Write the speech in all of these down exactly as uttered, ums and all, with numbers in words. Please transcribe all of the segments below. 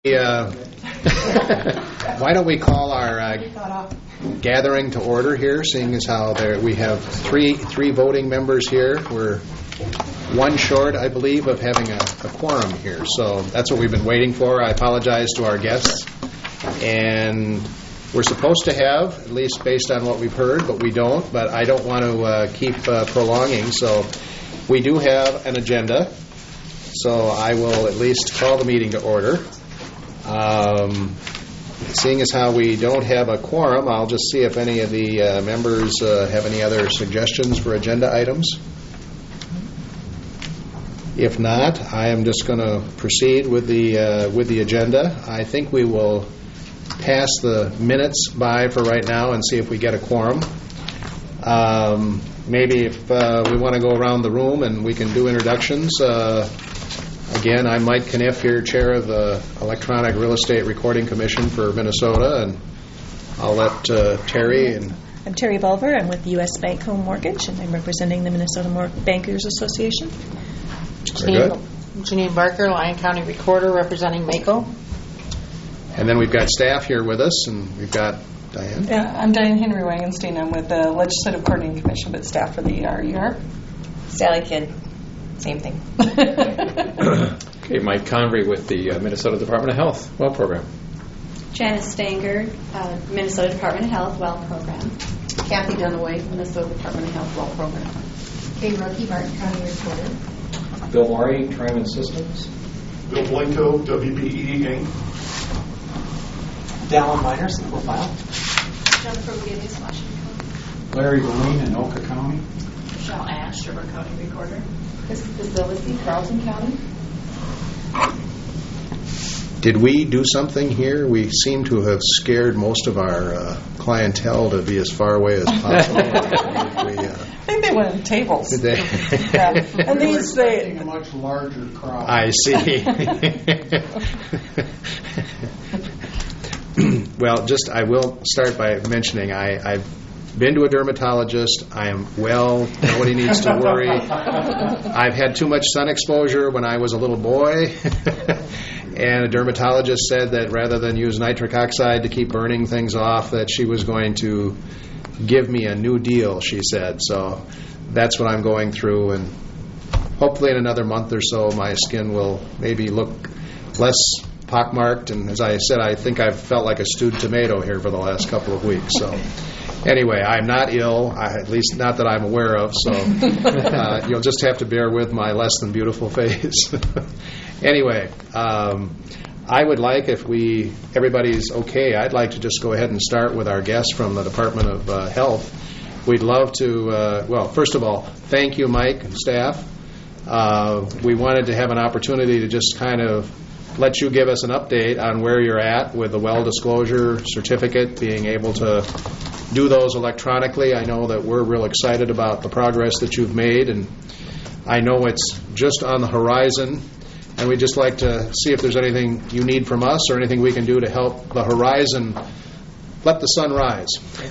Uh, why don't we call our uh, gathering to order here, seeing as how there we have three three voting members here. We're one short, I believe, of having a, a quorum here. So that's what we've been waiting for. I apologize to our guests. And we're supposed to have, at least based on what we've heard, but we don't. But I don't want to uh, keep uh, prolonging. So we do have an agenda. So I will at least call the meeting to order. Um, seeing as how we don't have a quorum, I'll just see if any of the uh, members uh, have any other suggestions for agenda items. If not, I am just going to proceed with the uh, with the agenda. I think we will pass the minutes by for right now and see if we get a quorum. Um, maybe if uh, we want to go around the room and we can do introductions. Uh, Again, I'm Mike Kniff here, chair of the Electronic Real Estate Recording Commission for Minnesota, and I'll let uh, Terry and... I'm Terry Volver. I'm with U S Bank Home Mortgage, and I'm representing the Minnesota Mor- Bankers Association. Very good. Janine Barker, Lyon County Recorder, representing MACO. And then we've got staff here with us, and we've got Diane. Yeah, I'm Diane Henry Wangenstein. I'm with the Legislative Coordinating Commission, but staff for the E R E R. Sally Kidd. Same thing. Okay, Mike Convery with the uh, Minnesota Department of Health Well Program. Janice Stanger, uh, Minnesota Department of Health Well Program. Kathy Dunaway, Minnesota Department of Health Well Program. Kay Rookie, Martin County Recorder. Bill Maury, Triman Systems. Bill Blanco, W B E Incorporated. Dallin Miners, Profile. Jennifer Williams, Washington County. Larry Boline in Oka County. Michelle Ash, Sherburne County Recorder. This is Facility, Carlton County. Did we do something here? We seem to have scared most of our uh, clientele to be as far away as possible. we, uh, I think they went in tables. Did they? Yeah. And we these they a much larger crowd. I see. Well, just I will start by mentioning I, I've been to a dermatologist. I am well. Nobody needs to worry. I've had too much sun exposure when I was a little boy. And a dermatologist said that rather than use nitric oxide to keep burning things off, that she was going to give me a new deal, she said. So that's what I'm going through. And hopefully in another month or so, my skin will maybe look less pockmarked. And as I said, I think I've felt like a stewed tomato here for the last couple of weeks. So anyway, I'm not ill, I, at least not that I'm aware of. So uh, you'll just have to bear with my less than beautiful face. Anyway, um, I would like, if we everybody's okay, I'd like to just go ahead and start with our guest from the Department of uh, Health. We'd love to, uh, well, first of all, thank you, Mike and staff. Uh, we wanted to have an opportunity to just kind of let you give us an update on where you're at with the well disclosure certificate, being able to do those electronically. I know that we're real excited about the progress that you've made, and I know it's just on the horizon. And we'd just like to see if there's anything you need from us or anything we can do to help the horizon let the sun rise.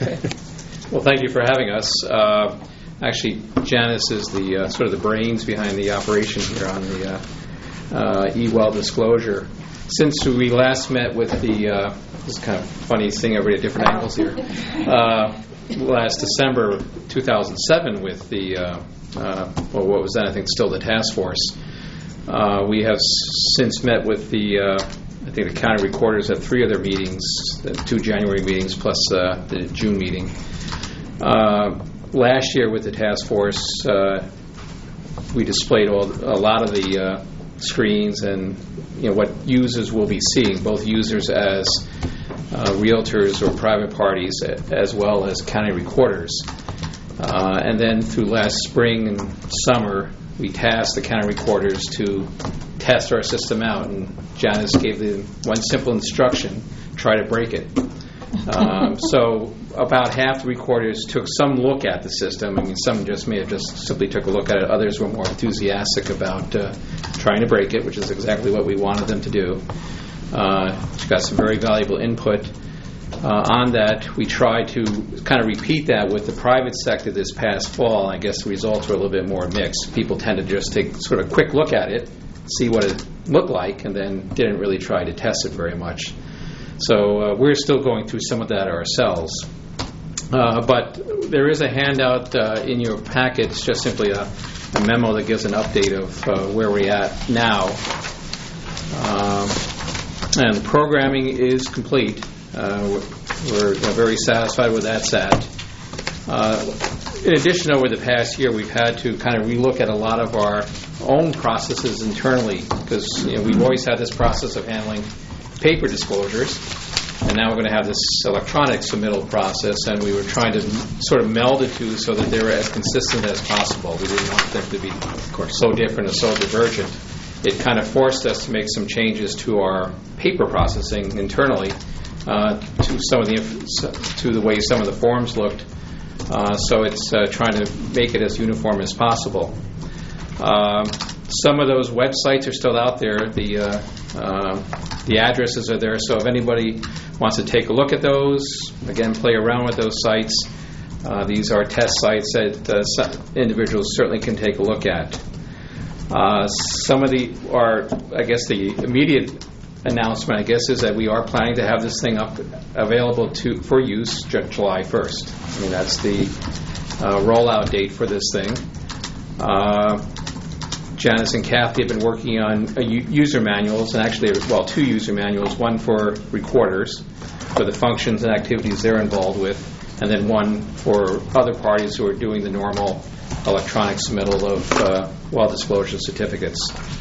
Well, thank you for having us. Uh, actually, Janice is the uh, sort of the brains behind the operation here on the uh, uh, E-Well disclosure. Since we last met with the, uh, this is kind of funny seeing everybody at different angles here, uh, last December two thousand seven with the, uh, uh, well, what was then I think still the task force. Uh, we have since met with the, uh, I think the county recorders at three other meetings, the two January meetings plus uh, the June meeting. Uh, last year with the task force, uh, we displayed all, a lot of the uh, screens and you know what users will be seeing, both users as uh, realtors or private parties, as well as county recorders. Uh, and then through last spring and summer, we tasked the county recorders to test our system out, and Janice gave them one simple instruction: try to break it. Um, so about half the recorders took some look at the system. I mean, some just may have just simply took a look at it. Others were more enthusiastic about uh, trying to break it, which is exactly what we wanted them to do. Uh, she got some very valuable input. Uh, on that, we tried to kind of repeat that with the private sector this past fall. I guess the results were a little bit more mixed. People tend to just take sort of a quick look at it, see what it look like, and then didn't really try to test it very much. So uh, we're still going through some of that ourselves. Uh, but there is a handout uh, in your packet. It's just simply a, a memo that gives an update of uh, where we're at now. Um, and the programming is complete. Uh, we're we're you know, very satisfied with that set. Uh, in addition, over the past year, we've had to kind of relook at a lot of our own processes internally, because you know, we've always had this process of handling paper disclosures, and now we're going to have this electronic submittal process, and we were trying to sort of meld the two so that they were as consistent as possible. We didn't want them to be, of course, so different and so divergent. It kind of forced us to make some changes to our paper processing internally, uh, to some of the to the way some of the forms looked. Uh, so it's uh, trying to make it as uniform as possible. Um, some of those websites are still out there. The uh, uh, the addresses are there. So if anybody wants to take a look at those, again, play around with those sites. Uh, these are test sites that uh, individuals certainly can take a look at. Uh, some of the, or I guess the immediate announcement, I guess, is that we are planning to have this thing up available to for use July first. I mean, that's the uh, rollout date for this thing. Uh, Janice and Kathy have been working on uh, user manuals, and actually, well, two user manuals, one for recorders, for the functions and activities they're involved with, and then one for other parties who are doing the normal electronic submittal of uh, well disclosure certificates.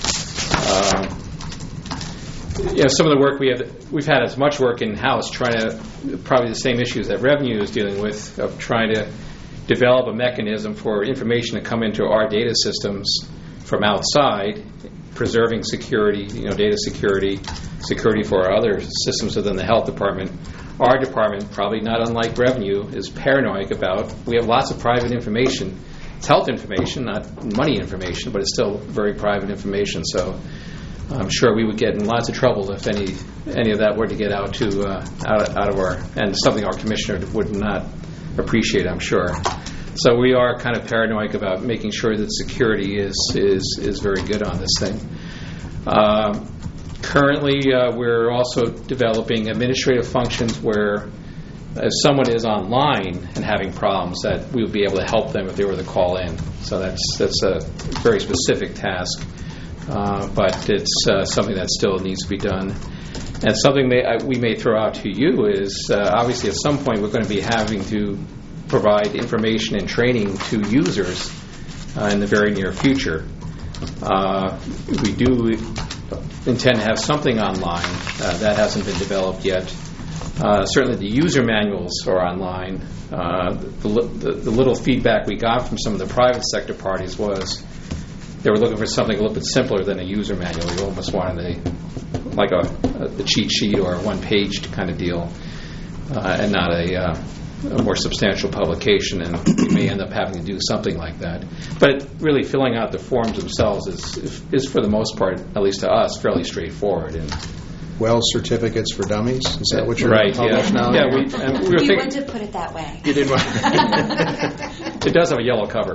Uh, you know, some of the work we have, we've had as much work in-house trying to, probably the same issues that Revenue is dealing with, of trying to develop a mechanism for information to come into our data systems from outside, preserving security, you know, data security, security for our other systems within the health department. Our department, probably not unlike Revenue, is paranoid about, we have lots of private information. It's health information, not money information, but it's still very private information. So I'm sure we would get in lots of trouble if any any of that were to get out to uh, out, out of our, and something our commissioner would not appreciate, I'm sure. So we are kind of paranoid about making sure that security is is is very good on this thing. Uh, currently, uh, we're also developing administrative functions where if someone is online and having problems, that we would be able to help them if they were to call in. So that's that's a very specific task, uh, but it's uh, something that still needs to be done. And something may, uh, we may throw out to you is, uh, obviously at some point we're going to be having to provide information and training to users uh, in the very near future. Uh, we do intend to have something online. Uh, that hasn't been developed yet. Uh, certainly the user manuals are online. Uh, the, the, the little feedback we got from some of the private sector parties was they were looking for something a little bit simpler than a user manual. You almost wanted a, like a, a cheat sheet or a one-page kind of deal, uh, and not a, uh, a more substantial publication, and we may end up having to do something like that. But really filling out the forms themselves is, is for the most part, at least to us, fairly straightforward. And Well certificates for dummies? Is that what you're right, going to publish yeah. now? Yeah, we, and we were You thinking, wouldn't have put it that way. You didn't want it does have a yellow cover,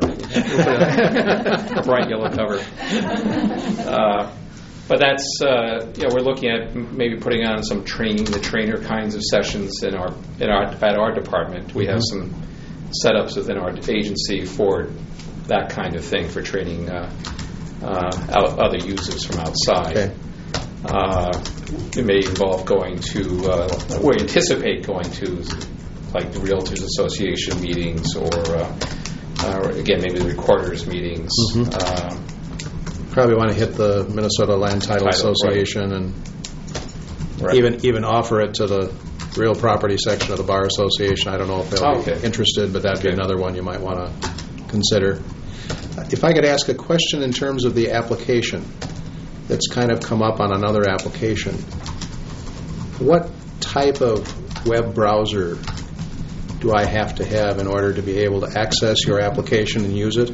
a bright yellow cover. Uh, but that's, uh, you know, we're looking at maybe putting on some training the trainer kinds of sessions in our in our at our department. We have some setups within our agency for that kind of thing, for training uh, uh, out other users from outside. Okay. Uh, it may involve going to, uh, we anticipate going to, like the Realtors Association meetings, or, uh, uh, again, maybe the Recorders meetings. Mm-hmm. Uh, Probably want to hit the Minnesota Land Title, Title, Association right. and right. even even offer it to the real property section of the Bar Association. I don't know if they'll Oh, okay. be interested, but that'd be Okay. another one you might want to consider. If I could ask a question in terms of the application that's kind of come up on another application, what type of web browser do I have to have in order to be able to access your application and use it?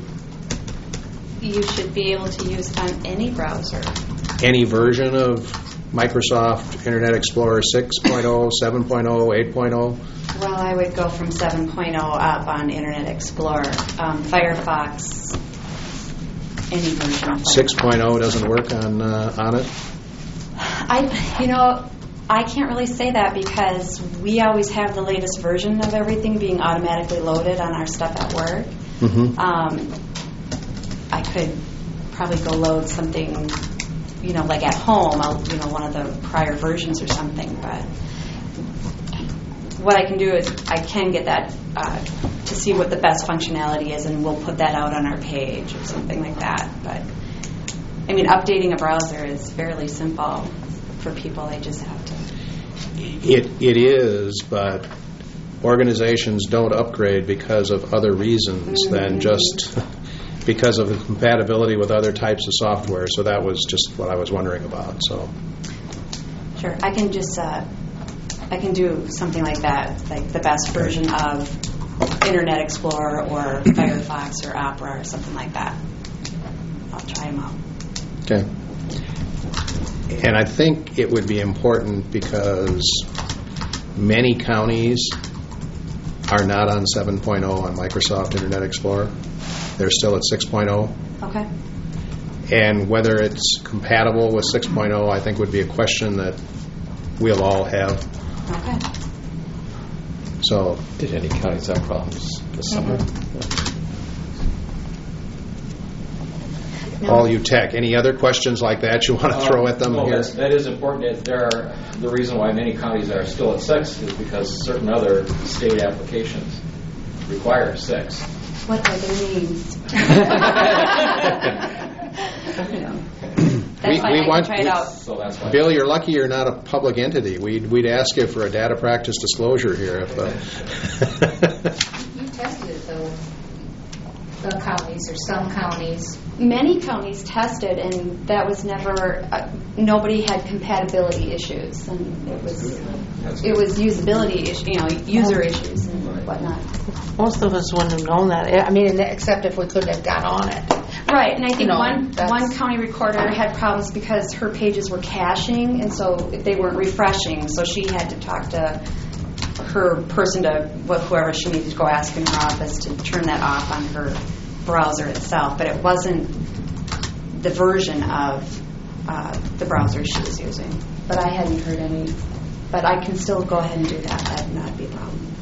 You should be able to use on any browser. Any version of Microsoft Internet Explorer six point oh, seven point oh, eight point oh? Well, I would go from seven point oh up on Internet Explorer. Um, Firefox any version. six point oh doesn't work on uh, on it? I, you know, I can't really say that because we always have the latest version of everything being automatically loaded on our stuff at work. Mm-hmm. Um, I could probably go load something, you know, like at home, I'll, you know, one of the prior versions or something. But what I can do is I can get that uh, to see what the best functionality is, and we'll put that out on our page or something like that. But I mean, updating a browser is fairly simple for people. They just have to. It it is, but organizations don't upgrade because of other reasons mm-hmm. than just because of the compatibility with other types of software. So that was just what I was wondering about. So sure, I can just uh, I can do something like that, like the best version of Internet Explorer or Firefox or Opera or something like that. I'll try them out. Okay. And I think it would be important because many counties are not on seven point oh on Microsoft Internet Explorer. They're still at six point oh. Okay. And whether it's compatible with six point oh, I think would be a question that we'll all have. Okay. So, did any counties have problems this summer? Mm-hmm. No. All you tech. Any other questions like that you want to throw at them uh, well, here? That's, that is important. There are, the reason why many counties are still at six is because certain other state applications require six. What do they mean? That's we, why we I want, can try it we, out. So that's why. Bill, you're lucky you're not a public entity. We'd, we'd ask you for a data practice disclosure here. If, uh, You tested it, though. The counties or some counties. Many counties tested, and that was never. Uh, nobody had compatibility issues, and it was it was usability issues, you know, user issues and whatnot. Most of us wouldn't have known that. I mean, except if we couldn't have got on it. Right, and I think You know, one that's- one county recorder had problems because her pages were caching, and so they weren't refreshing. So she had to talk to her person to whoever she needed to go ask in her office to turn that off on her browser itself. But it wasn't the version of uh, the browser she was using. But I hadn't heard any. But I can still go ahead and do that. That would not be a problem.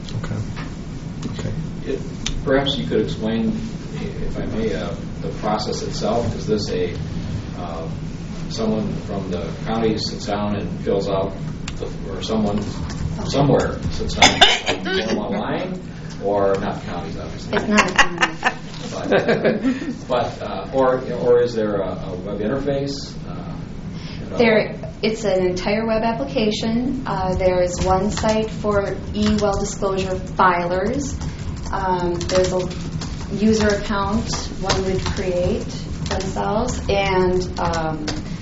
okay. Okay. It, perhaps you could explain, if I may, uh, the process itself. Is this a uh, someone from the county sits down and fills out, the, or someone somewhere sits down and fills them online, or not counties, obviously? It's not a county. But, uh, but uh, or or is there a, a web interface? Uh, There, it's an entire web application. Uh, there is one site for e-well disclosure filers. Um, there's a user account one would create themselves, and um,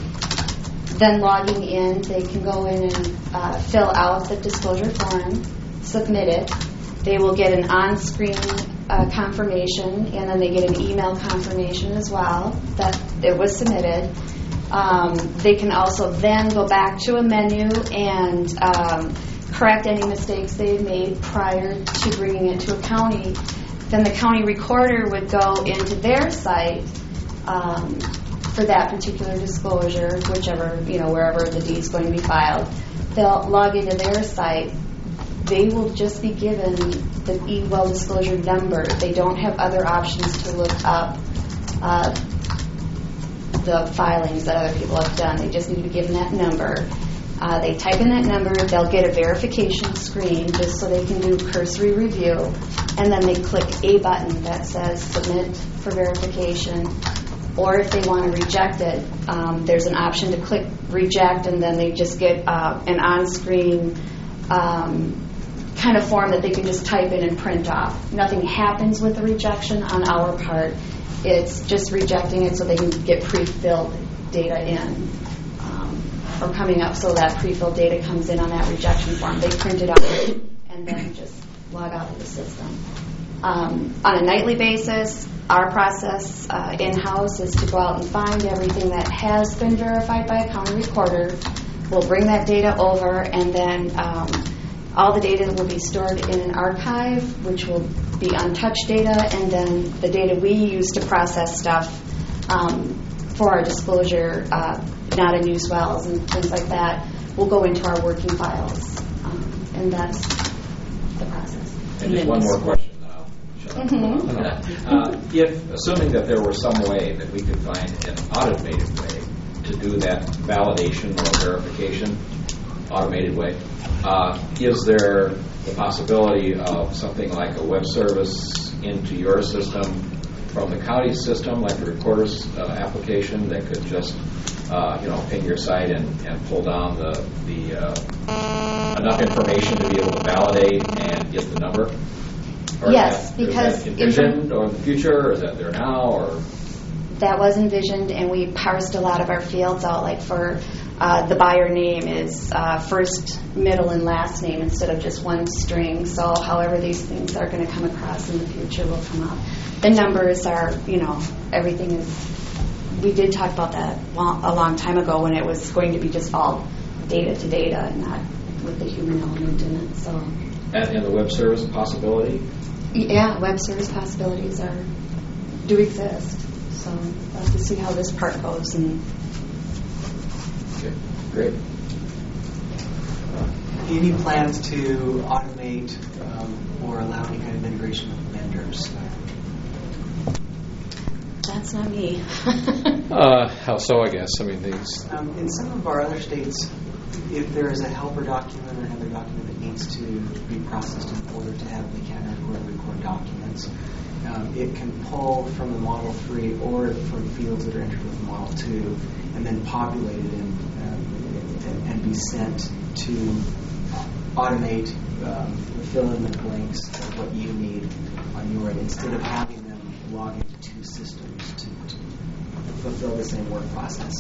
then logging in, they can go in and uh, fill out the disclosure form, submit it. They will get an on-screen uh, confirmation, and then they get an email confirmation as well that it was submitted. Um, they can also then go back to a menu and um, correct any mistakes they made prior to bringing it to a county. Then the county recorder would go into their site um, for that particular disclosure, whichever, you know, wherever the deed is going to be filed. They'll log into their site. They will just be given the e-well disclosure number. They don't have other options to look up uh, the filings that other people have done. They just need to be given that number. Uh, they type in that number, they'll get a verification screen just so they can do cursory review, and then they click a button that says submit for verification. Or if they want to reject it, um, there's an option to click reject, and then they just get uh, an on-screen um, kind of form that they can just type in and print off. Nothing happens with the rejection on our part. It's just rejecting it so they can get pre-filled data in. Um, or coming up so that pre-filled data comes in on that rejection form. They print it out and then just log out of the system. Um, on a nightly basis, our process uh, in-house is to go out and find everything that has been verified by a county recorder. We'll bring that data over, and then um, all the data will be stored in an archive, which will be untouched data, and then the data we use to process stuff um, for our disclosure, uh, not in use wells and things like that, will go into our working files. Um, and that's the process. And just one more question now. Mm-hmm. uh, if, assuming that there were some way that we could find an automated way to do that validation or verification, automated way, uh, is there the possibility of something like a web service into your system from the county system, like the recorder's uh, application, that could just uh, you know ping your site and, and pull down the the uh, enough information to be able to validate and get the number? Or Yes, is that, because is that envisioned or in the future, or is that there now, or? That was envisioned, and we parsed a lot of our fields out. Like for uh, the buyer name is uh, first, middle, and last name instead of just one string. So, however these things are going to come across in the future will come up. The numbers are, you know, everything is. We did talk about that long, a long time ago when it was going to be just all data to data and not with the human element in it. So. And, and the web service possibility? Yeah, web service possibilities are do exist. So we'll have to see how this part goes. And okay, great. Any plans to automate um, or allow any kind of integration with vendors? that's not me. uh, how so? I guess. I mean, these. Um, in some of our other states, if there is a helper document or another document that needs to be processed in order to have the counter record record documents, um, it can pull from the Model three or from fields that are entered with Model two and then populate it in, um, and, and be sent to automate, um, fill in the blanks of what you need on your end instead of having them log into two systems to, to fulfill the same work process.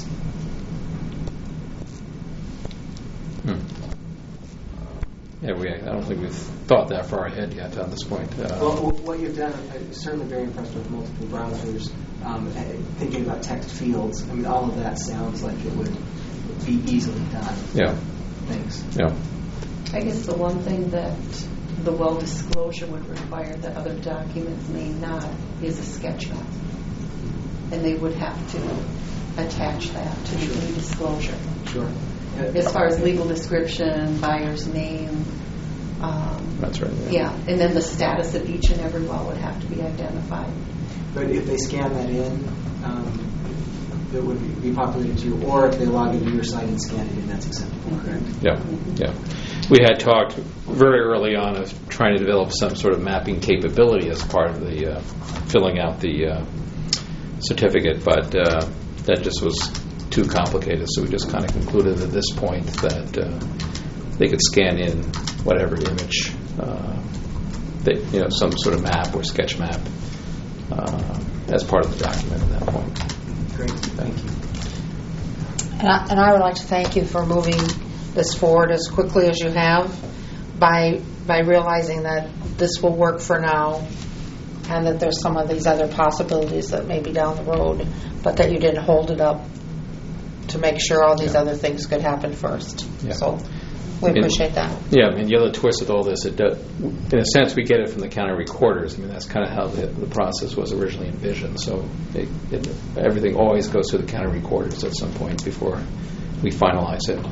Hmm. Yeah, we. I don't think we've thought that far ahead yet on this point. Uh, Well, what you've done, I'm certainly very impressed with multiple browsers, um, thinking about text fields. I mean, all of that sounds like it would be easily done. Yeah. Thanks. Yeah. I guess the one thing that the well disclosure would require that other documents may not is a sketch map. And they would have to attach that to the sure. disclosure. Sure. As far as legal description, buyer's name. Um, That's right. Yeah. yeah, and then the status of each and every well would have to be identified. But if they scan that in, um, it would be populated to you, or if they log into your site and scan it in, that's acceptable, correct? Yeah, yeah. We had talked very early on of trying to develop some sort of mapping capability as part of the uh, filling out the uh, certificate, but uh, that just was too complicated, so we just kind of concluded at this point that uh, they could scan in whatever image, uh, they, you know, some sort of map or sketch map uh, as part of the document at that point. Great, thank you. And I, and I would like to thank you for moving this forward as quickly as you have by by realizing that this will work for now and that there's some of these other possibilities that may be down the road, but that you didn't hold it up to make sure all these yeah. other things could happen first. Yeah. So we appreciate that. Yeah, I mean, the other twist with all this, it does, in a sense, we get it from the county recorders. I mean, that's kind of how the, the process was originally envisioned. So it, it, everything always goes to the county recorders at some point before we finalize it.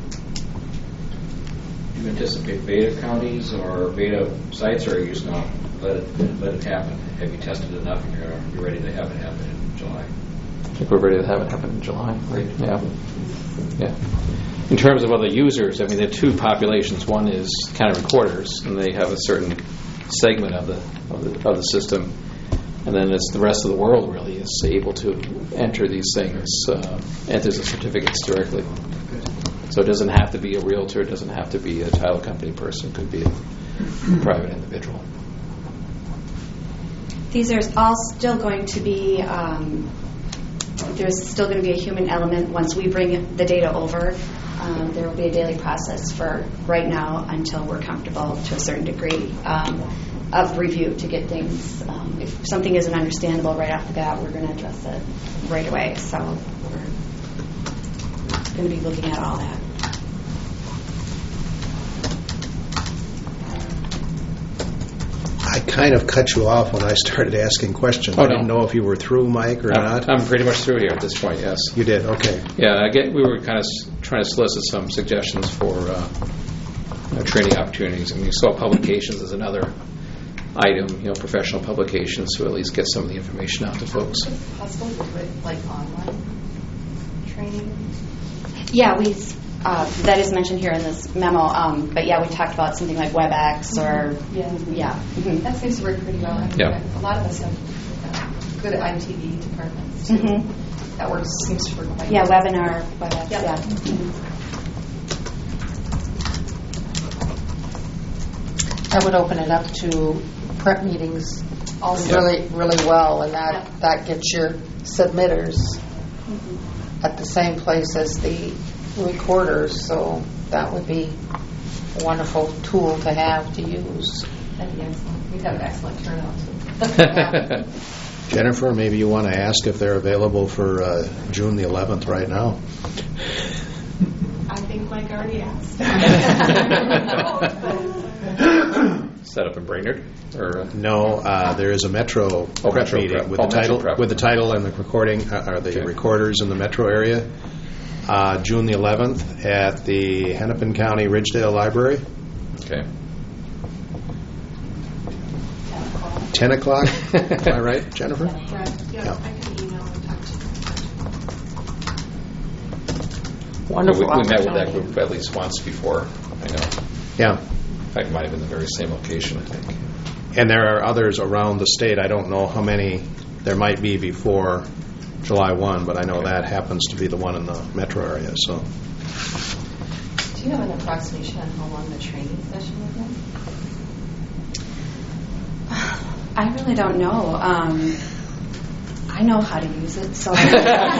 Do you anticipate beta counties or beta sites, or are you just going to let it let it happen? Have you tested enough and you're, you're ready to have it happen in July? I think we're ready to have it happen in July. Right? Yeah. Yeah. In terms of other users, I mean, there are two populations. One is county recorders, and they have a certain segment of the of the, of the system, and then it's the rest of the world really is able to enter these things, uh, enters the certificates directly. So it doesn't have to be a realtor, it doesn't have to be a title company person, it could be a private individual. These are all still going to be, um, there's still going to be a human element once we bring the data over. Um, there will be a daily process for right now until we're comfortable to a certain degree um, of review to get things. Um, if something isn't understandable right off the bat, we're going to address it right away. So we're going to be looking at all that. I I kind of cut you off when I started asking questions. Oh, I didn't no. know if you were through, Mike, or I'm, not. I'm pretty much through here at this point, yes. You did, okay. Yeah, I get, we were kind of s- trying to solicit some suggestions for uh, you know, training opportunities. I mean, you saw publications as another item, you know, professional publications, to at least get some of the information out to folks. Is it possible to do it like online training? Yeah, we uh, that is mentioned here in this memo. Um, but yeah, we talked about something like WebEx or Yeah. yeah. Mhm. That seems to work pretty well. I mean, Yeah. A lot of us have uh, good I T V departments too. Mhm. That works seems to work quite Yeah, well. webinar, WebEx. Yep. Yeah. Mhm. I would open it up to prep meetings Also. really, really well, and that, that gets your submitters at the same place as the recorders, so that would be a wonderful tool to have to use. That'd be excellent. We'd have an excellent turnout too. Jennifer, maybe you want to ask if they're available for uh, June the eleventh right now. I think Mike already asked. Set up in Brainerd? Or, uh, No, uh, there is a Metro Oh, prep Metro meeting prep. with Oh, the Metro title prep. with the title and the recording, uh, or the Okay. recorders in the Metro area. Uh, June the eleventh at the Hennepin County Ridgedale Library, okay. ten o'clock. Am I right, Jennifer? Right. Yeah, Yeah. I can email and talk to you. Wonderful We, we met with that opportunity. group at least once before, I know. Yeah. In fact, it might have been the very same location, I think. And there are others around the state. I don't know how many there might be before July first, but I know that happens to be the one in the metro area. So, Do you have an approximation on how long the training session would be? I really don't know. Um, I know how to use it, so to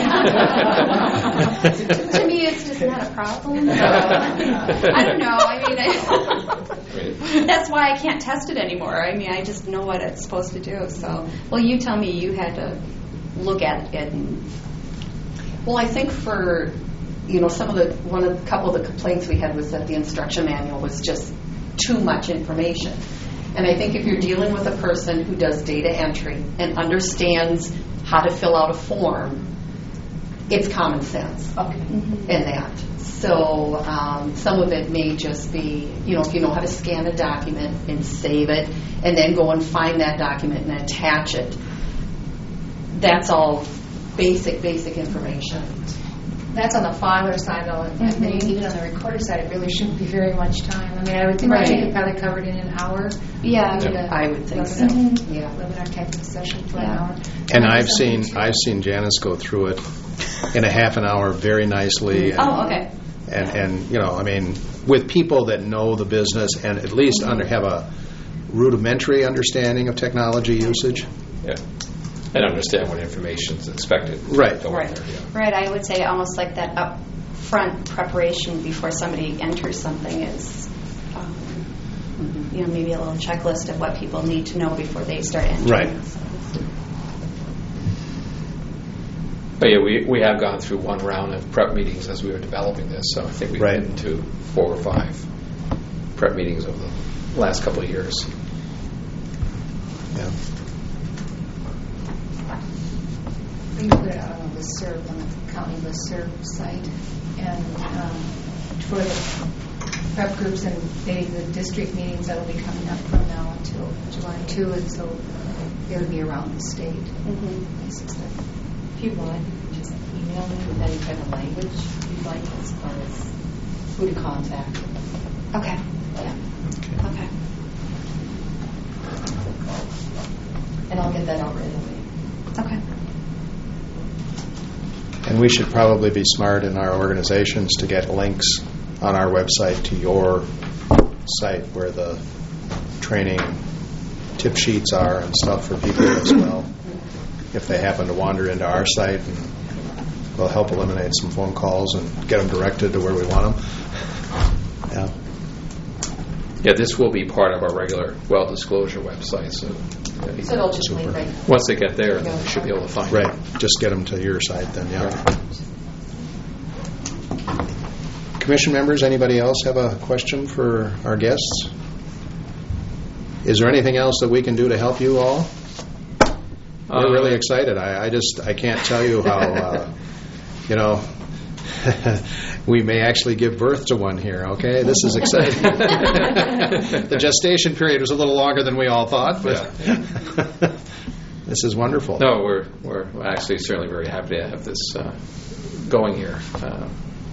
me, it's just not a problem. So, I don't know. I mean, I, that's why I can't test it anymore. I mean, I just know what it's supposed to do. So, well, you tell me you had to look at it and. Well, I think for, you know, some of the, one of, a couple of the complaints we had was that the instruction manual was just too much information. And I think if you're dealing with a person who does data entry and understands how to fill out a form, it's common sense Okay. in that. So um, some of it may just be, you know, if you know how to scan a document and save it, and then go and find that document and attach it, that's all basic, basic information. That's on the filer side, though, and Mhm. then even on the recorder side, it really shouldn't be very much time. I mean, I would think Right. you could probably cover it in an hour. Yeah. Maybe Yeah. the I would think so. webinar- Mhm. Yeah. Webinar type of session for an Yeah. hour. and Maybe I've something seen to- I've seen Janice go through it in a half an hour very nicely. And, Oh, okay. And and you know, I mean, with people that know the business and at least under have a rudimentary understanding of technology usage. Yeah. And understand what information is expected. Right. to go in Right. there, yeah. Right. I would say almost like that upfront preparation before somebody enters something is, um, you know, maybe a little checklist of what people need to know before they start entering. Right. But yeah, we, we have gone through one round of prep meetings as we were developing this, so I think we've Right. been to four or five prep meetings over the last couple of years. Yeah. We put it out on the listserv, on the county listserv site, and um, for the prep groups and maybe the district meetings that will be coming up from now until July second, and so it'll be around the state. Mm-hmm. If you want, just email me with any kind of language you'd like as far as who to contact. Okay. Yeah. Okay. And I'll get that out right away. Okay. And we should probably be smart in our organizations to get links on our website to your site where the training tip sheets are and stuff for people as well. If they happen to wander into our site, and we'll help eliminate some phone calls and get them directed to where we want them. Yeah. Yeah, this will be part of our regular well disclosure website, so uh, So it'll just Super. link right. once they get there, then they should be able to find Right. it. Just get them to your site then, yeah. Commission members, anybody else have a question for our guests? Is there anything else that we can do to help you all? We're Uh, really excited. I, I just I can't tell you how uh, you know we may actually give birth to one here. Okay, this is exciting. The gestation period was a little longer than we all thought, but this is wonderful. No, we're we're actually certainly very happy to have this uh, going here. Uh,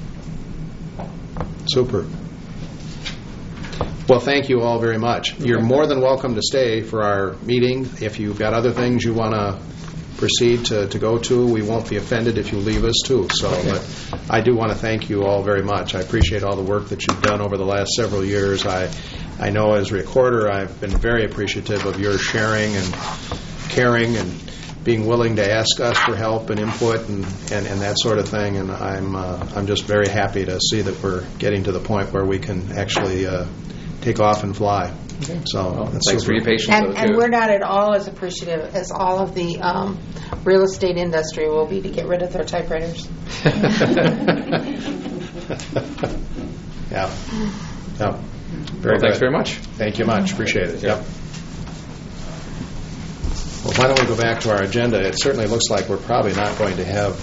Super. Well, thank you all very much. You're more than welcome to stay for our meeting. If you've got other things you want to proceed to, to go to, we won't be offended if you leave us too. So, okay. But I do want to thank you all very much. I appreciate all the work that you've done over the last several years. I, I know as recorder I've been very appreciative of your sharing and caring and being willing to ask us for help and input and, and, and that sort of thing. And I'm uh, I'm just very happy to see that we're getting to the point where we can actually uh, take off and fly. Okay. So well, that's thanks super. for your patience. And, and we're not at all as appreciative as all of the um, real estate industry will be to get rid of their typewriters. Yeah. Yeah. Very well, thanks good. very much. Thank you much. Appreciate it. Yep. Well, why don't we go back to our agenda? It certainly looks like we're probably not going to have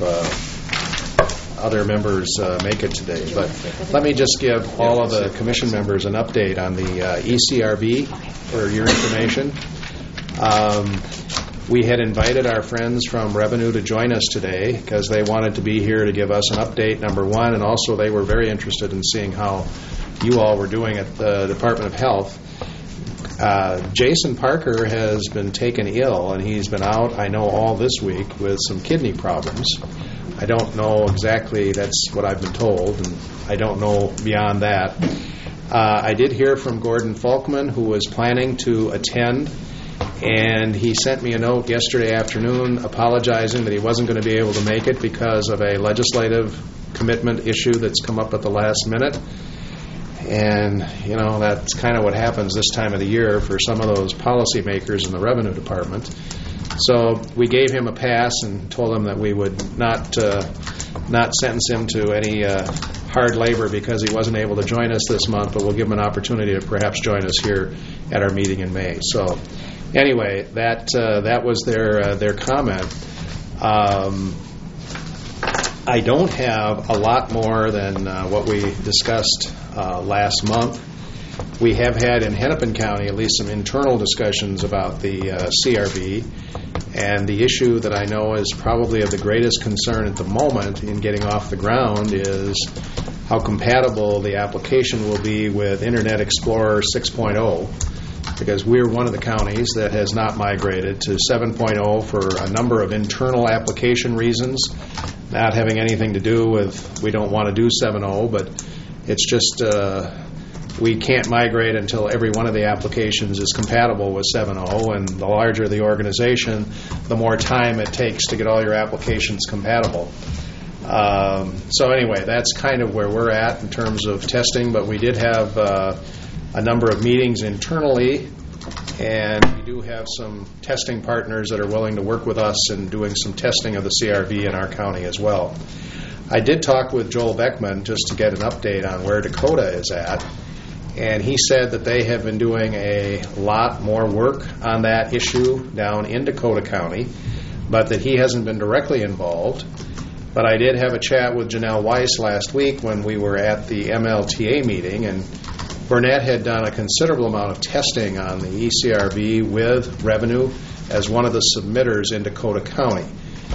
uh, other members uh, make it today. But let me just give all of the commission members an update on the uh, E C R B for your information. Um, we had invited our friends from Revenue to join us today because they wanted to be here to give us an update, number one, and also they were very interested in seeing how you all were doing at the Department of Health. Uh, Jason Parker has been taken ill, and he's been out, I know, all this week with some kidney problems. I don't know exactly, that's what I've been told, and I don't know beyond that. Uh, I did hear from Gordon Falkman, who was planning to attend, and he sent me a note yesterday afternoon apologizing that he wasn't going to be able to make it because of a legislative commitment issue that's come up at the last minute. And, you know, that's kind of what happens this time of the year for some of those policymakers in the Revenue Department. So we gave him a pass and told him that we would not uh, not sentence him to any uh, hard labor because he wasn't able to join us this month, but we'll give him an opportunity to perhaps join us here at our meeting in May. So anyway, that uh, that was their, uh, their comment. Um, I don't have a lot more than uh, what we discussed uh, last month. We have had in Hennepin County at least some internal discussions about the uh, C R B, and the issue that I know is probably of the greatest concern at the moment in getting off the ground is how compatible the application will be with Internet Explorer six point oh, because we're one of the counties that has not migrated to seven point oh for a number of internal application reasons, not having anything to do with we don't want to do seven point oh, but it's just uh, we can't migrate until every one of the applications is compatible with seven point oh, and the larger the organization, the more time it takes to get all your applications compatible. Um, so anyway, that's kind of where we're at in terms of testing, but we did have uh, a number of meetings internally, and we do have some testing partners that are willing to work with us in doing some testing of the C R B in our county as well. I did talk with Joel Beckman just to get an update on where Dakota is at, and he said that they have been doing a lot more work on that issue down in Dakota County, but that he hasn't been directly involved. But I did have a chat with Janelle Weiss last week when we were at the M L T A meeting, and Burnett had done a considerable amount of testing on the E C R B with Revenue as one of the submitters in Dakota County.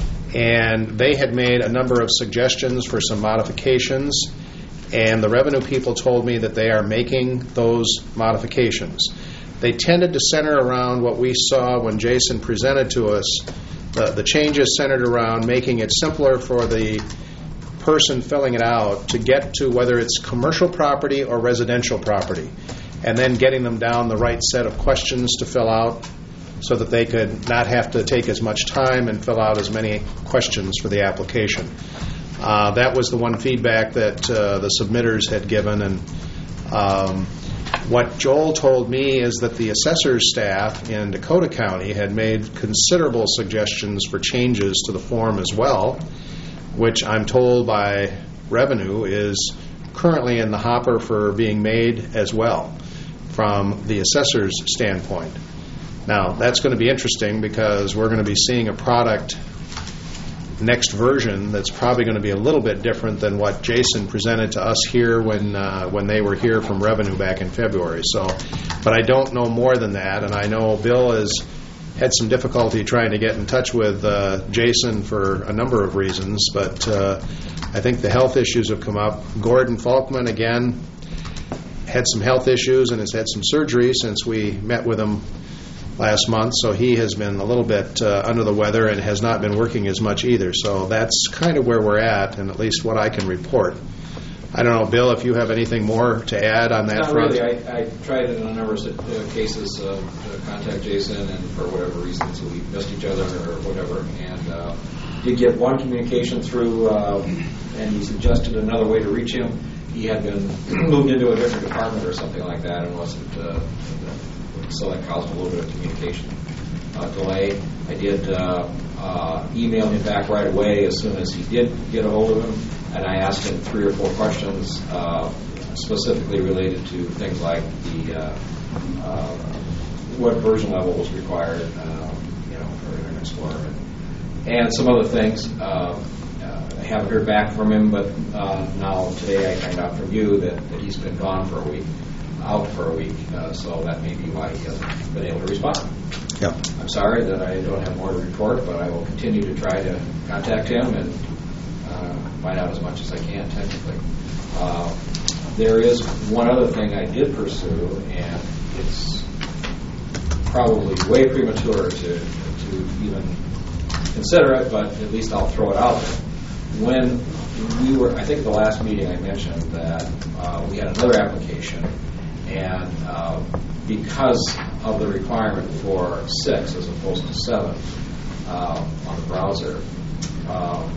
And they had made a number of suggestions for some modifications, and the Revenue people told me that they are making those modifications. They tended to center around what we saw when Jason presented to us. The, the changes centered around making it simpler for the person filling it out to get to whether it's commercial property or residential property, and then getting them down the right set of questions to fill out so that they could not have to take as much time and fill out as many questions for the application. Uh, that was the one feedback that uh, the submitters had given, and um, what Joel told me is that the assessor's staff in Dakota County had made considerable suggestions for changes to the form as well, which I'm told by Revenue is currently in the hopper for being made as well. from the assessor's standpoint. Now, that's going to be interesting because we're going to be seeing a product next version that's probably going to be a little bit different than what Jason presented to us here when uh, when they were here from Revenue back in February. So, but I don't know more than that, and I know Bill has had some difficulty trying to get in touch with uh, Jason for a number of reasons, but uh, I think the health issues have come up. Gordon Falkman, again, had some health issues and has had some surgery since we met with him last month, so he has been a little bit uh, under the weather and has not been working as much either. So that's kind of where we're at, and at least what I can report. I don't know, Bill, if you have anything more to add on that Not front. really. I, I tried in a number of uh, cases uh, to contact Jason, and for whatever reasons we missed each other or whatever, and uh, did get one communication through, uh, and he suggested another way to reach him. He had been moved into a different department or something like that, and wasn't. Uh, so that caused a little bit of communication uh, delay. I did uh, uh, email him back right away as soon as he did get a hold of him, and I asked him three or four questions uh, specifically related to things like the uh, uh, what version level was required, uh, you know, for Internet Explorer, and, and some other things. Uh, uh, I haven't heard back from him, but uh, now today I find out from you that, that he's been gone for a week. out for a week, uh, so that may be why he hasn't been able to respond. Yeah. I'm sorry that I don't have more to report, but I will continue to try to contact him and uh, find out as much as I can technically. Uh, there is one other thing I did pursue, and it's probably way premature to, to even consider it, but at least I'll throw it out there. When we were, I think the last meeting I mentioned that uh, we had another application, and uh, because of the requirement for six as opposed to seven uh, on the browser, uh,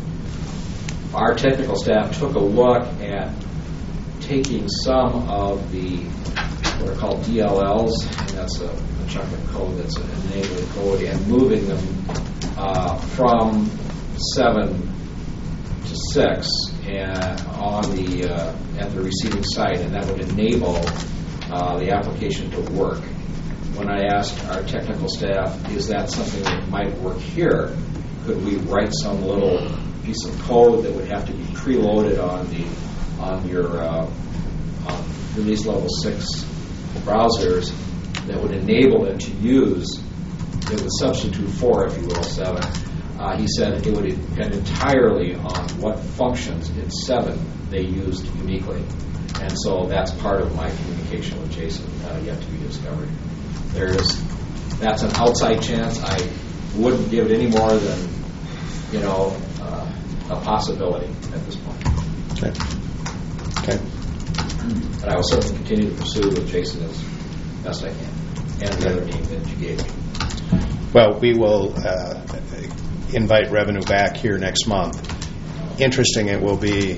our technical staff took a look at taking some of the what are called D L Ls, and that's a, a chunk of code that's an enabling code, and moving them uh, from seven to six and on the uh, at the receiving site, and that would enable uh, the application to work. When I asked our technical staff, is that something that might work here? Could we write some little piece of code that would have to be preloaded on the on your uh, on release level six browsers that would enable them to use, it would substitute for, if you will, seven. Uh, he said it would depend entirely on what functions in seven they used uniquely. And so that's part of my communication with Jason, uh, yet to be discovered. There's, that's an outside chance. I wouldn't give it any more than, you know, uh, a possibility at this point. Okay. Okay. But I will certainly continue to pursue with Jason as best I can, and the other name that you gave me. Well, we will uh, invite Revenue back here next month. Interesting, it will be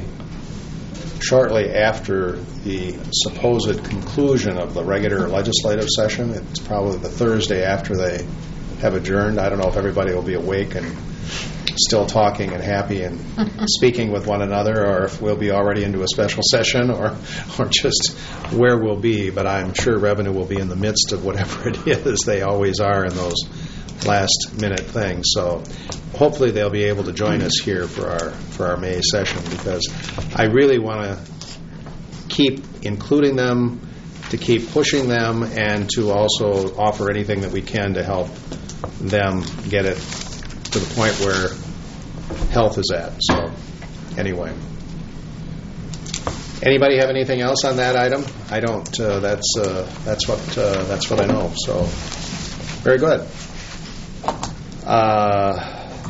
shortly after the supposed conclusion of the regular legislative session. It's probably the Thursday after they have adjourned. I don't know if everybody will be awake and still talking and happy and speaking with one another, or if we'll be already into a special session, or or just where we'll be. But I'm sure Revenue will be in the midst of whatever it is. They always are in those last minute things. So hopefully they'll be able to join us here for our for our May session, because I really want to keep including them, to keep pushing them, and to also offer anything that we can to help them get it to the point where health is at. So anyway, anybody have anything else on that item? I don't. Uh, that's uh, that's what uh, that's what I know. So very good. Uh,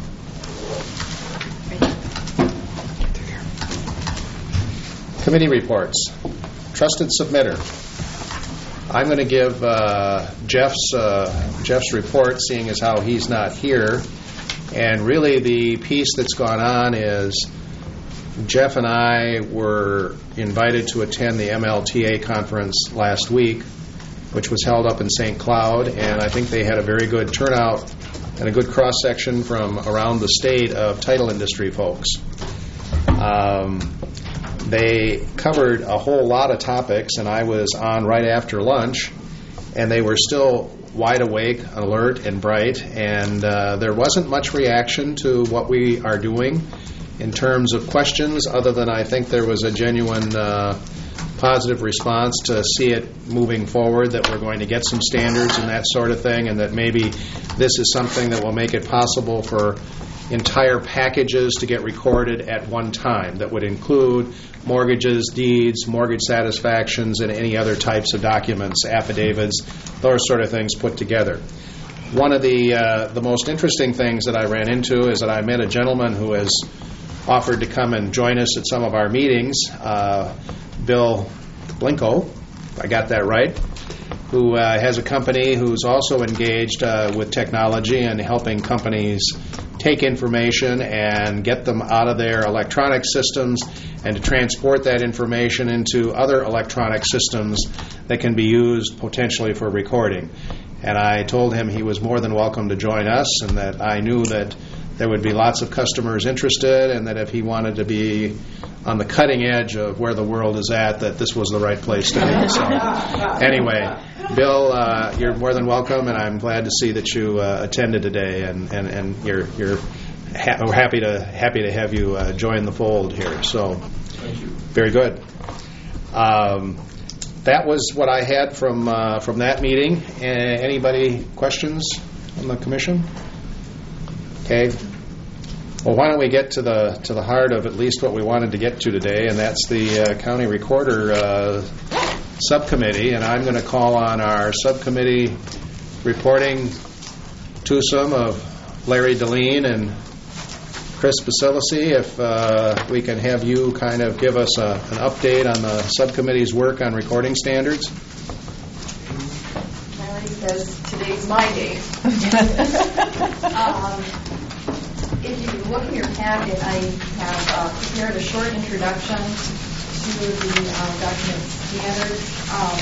committee reports. Trusted submitter. I'm going to give uh, Jeff's uh, Jeff's report, seeing as how he's not here. And really the piece that's gone on is Jeff and I were invited to attend the M L T A conference last week, which was held up in Saint Cloud, and I think they had a very good turnout and a good cross-section from around the state of title industry folks. Um, They covered a whole lot of topics, and I was on right after lunch, and they were still wide awake, alert, and bright, and uh, there wasn't much reaction to what we are doing in terms of questions, other than I think there was a genuine uh, positive response to see it moving forward, that we're going to get some standards and that sort of thing, and that maybe this is something that will make it possible for entire packages to get recorded at one time that would include mortgages, deeds, mortgage satisfactions, and any other types of documents, affidavits, those sort of things put together. One of the uh, the most interesting things that I ran into is that I met a gentleman who has offered to come and join us at some of our meetings, uh, Bill Blinko, I got that right, who uh, has a company who's also engaged uh, with technology and helping companies take information and get them out of their electronic systems and to transport that information into other electronic systems that can be used potentially for recording. And I told him he was more than welcome to join us, and that I knew that there would be lots of customers interested, and that if he wanted to be on the cutting edge of where the world is at, that this was the right place to be. So, anyway, Bill, uh, you're more than welcome, and I'm glad to see that you uh, attended today, and, and, and you're you're ha- we're happy to happy to have you uh, join the fold here. So, Thank you. Very good. Um, that was what I had from uh, from that meeting. Uh, anybody questions on the commission? Okay. Well, why don't we get to the to the heart of at least what we wanted to get to today, and that's the uh, county recorder uh, subcommittee. And I'm going to call on our subcommittee reporting twosome of Larry Deline and Chris Basilisi. If uh, we can have you kind of give us a, an update on the subcommittee's work on recording standards. Larry says today's my day. um, If you look in your packet, I have uh, prepared a short introduction to the uh, document standards. Um,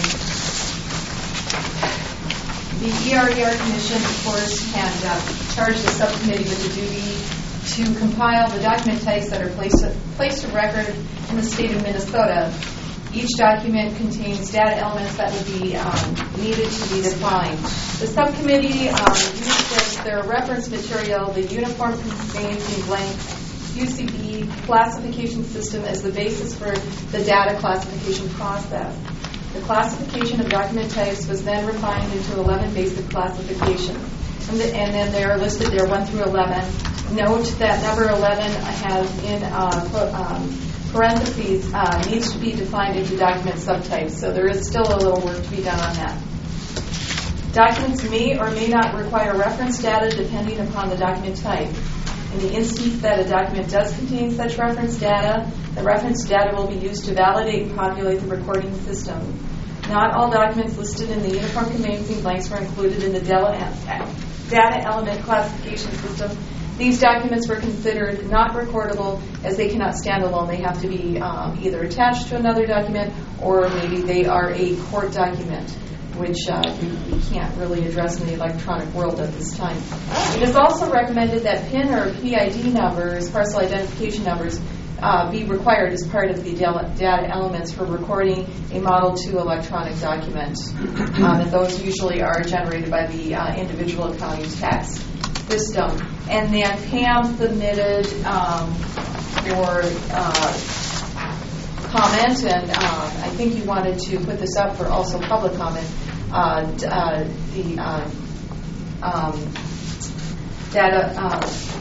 the E R E R Commission, of course, had uh, charged the subcommittee with the duty to compile the document types that are placed, placed of record in the state of Minnesota. Each document contains data elements that will be um, needed to be defined. The subcommittee um, used as their reference material the Uniform Conveyancing Blank U C B classification system as the basis for the data classification process. The classification of document types was then refined into eleven basic classifications. And, the, and then they're listed there one through eleven. Note that number eleven has in uh, um, parentheses uh, needs to be defined into document subtypes, so there is still a little work to be done on that. Documents may or may not require reference data depending upon the document type. In the instance that a document does contain such reference data, the reference data will be used to validate and populate the recording system. Not all documents listed in the Uniform Conveyancing Blanks were included in the data element classification system. These documents were considered not recordable as they cannot stand alone. They have to be um, either attached to another document, or maybe they are a court document, which uh, we, we can't really address in the electronic world at this time. It is also recommended that P I N or P I D numbers, parcel identification numbers, uh, be required as part of the data elements for recording a Model two electronic document. Um, and those usually are generated by the uh, individual accounting tax system. And then Pam submitted um, your uh, comment, and um, I think you wanted to put this up for also public comment, uh, d- uh, the uh, um, data uh,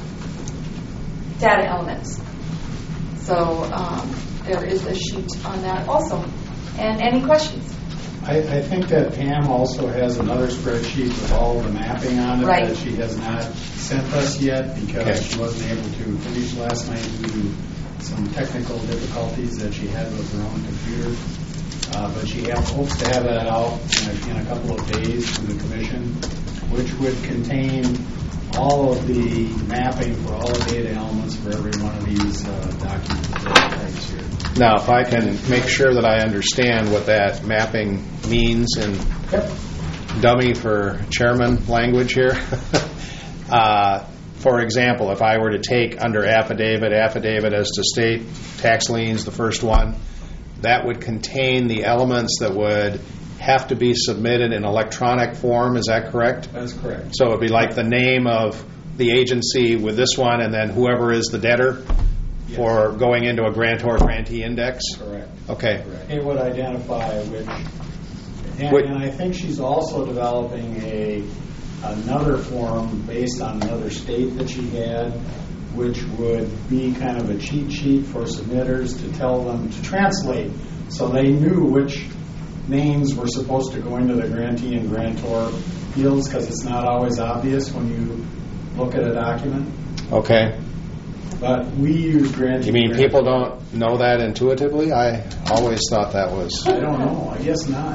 data elements. So um, there is a sheet on that also. And any questions? I, I think that Pam also has another spreadsheet with all of the mapping on it right. that she has not sent us yet because okay. she wasn't able to finish last night due to some technical difficulties that she had with her own computer. Uh, but she have, hopes to have that out in a, in a couple of days to the commission, which would contain all of the mapping for all the data elements for every one of these uh, documents here. Now, if I can make sure that I understand what that mapping means in yep. dummy for chairman language here. uh, for example, if I were to take under affidavit, affidavit as to state tax liens, the first one, that would contain the elements that would have to be submitted in electronic form. Is that correct? That's correct. So it would be like the name of the agency with this one, and then whoever is the debtor Yes. for going into a grantor grantee index? Correct. Okay. Correct. It would identify which, and, Wait. and I think she's also developing a another form based on another state that she had, which would be kind of a cheat sheet for submitters to tell them to translate, so they knew which names were supposed to go into the grantee and grantor fields, because it's not always obvious when you look at a document. Okay. But we use grantee. You mean grantor. people don't know that intuitively? I always thought that was... I don't know. I guess not.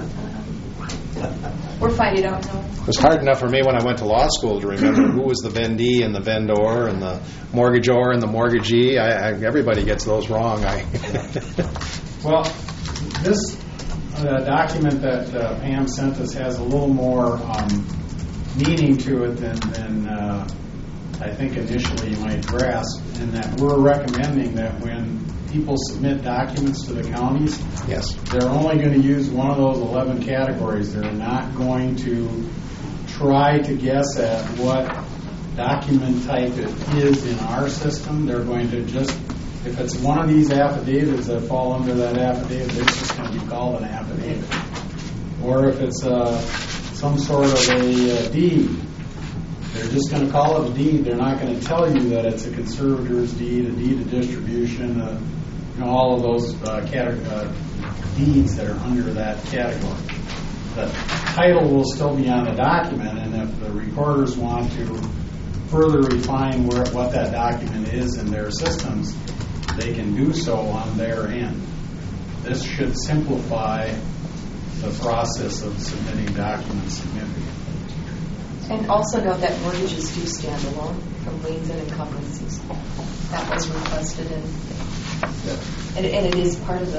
We're finding out now. It was hard enough for me when I went to law school to remember who was the vendee and the vendor and the mortgagor and the mortgagee. I, I, everybody gets those wrong. I Well, this uh, document that uh, Pam sent us has a little more um, meaning to it than, than uh, I think initially you might grasp, in that we're recommending that when people submit documents to the counties, yes, they're only going to use one of those eleven categories. They're not going to try to guess at what document type it is in our system. They're going to just, if it's one of these affidavits that fall under that affidavit, it's just going to be called an affidavit. Or if it's uh, some sort of a uh, deed, they're just going to call it a deed. They're not going to tell you that it's a conservator's deed, a deed of distribution, uh, you know, all of those uh, cate- uh, deeds that are under that category. The title will still be on the document, and if the recorders want to further refine where, what that document is in their systems, they can do so on their end. This should simplify the process of submitting documents significantly. And also note that mortgages do stand alone from liens and encumbrances. That was requested, and and, and it is part of the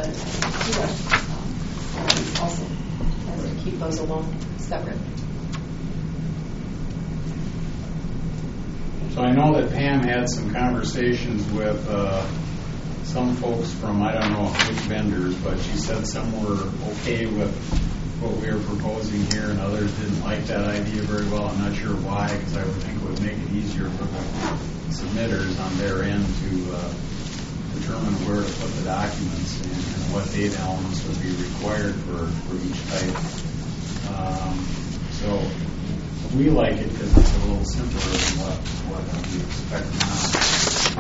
um, also has to keep those alone separate. So I know that Pam had some conversations with uh, some folks from, I don't know which vendors, but she said some were okay with what we were proposing here, and others didn't like that idea very well. I'm not sure why, because I would think it would make it easier for the submitters on their end to uh, determine where to put the documents and, and what data elements would be required for, for each type. Um, so we like it because it's a little simpler than what, what we expect now.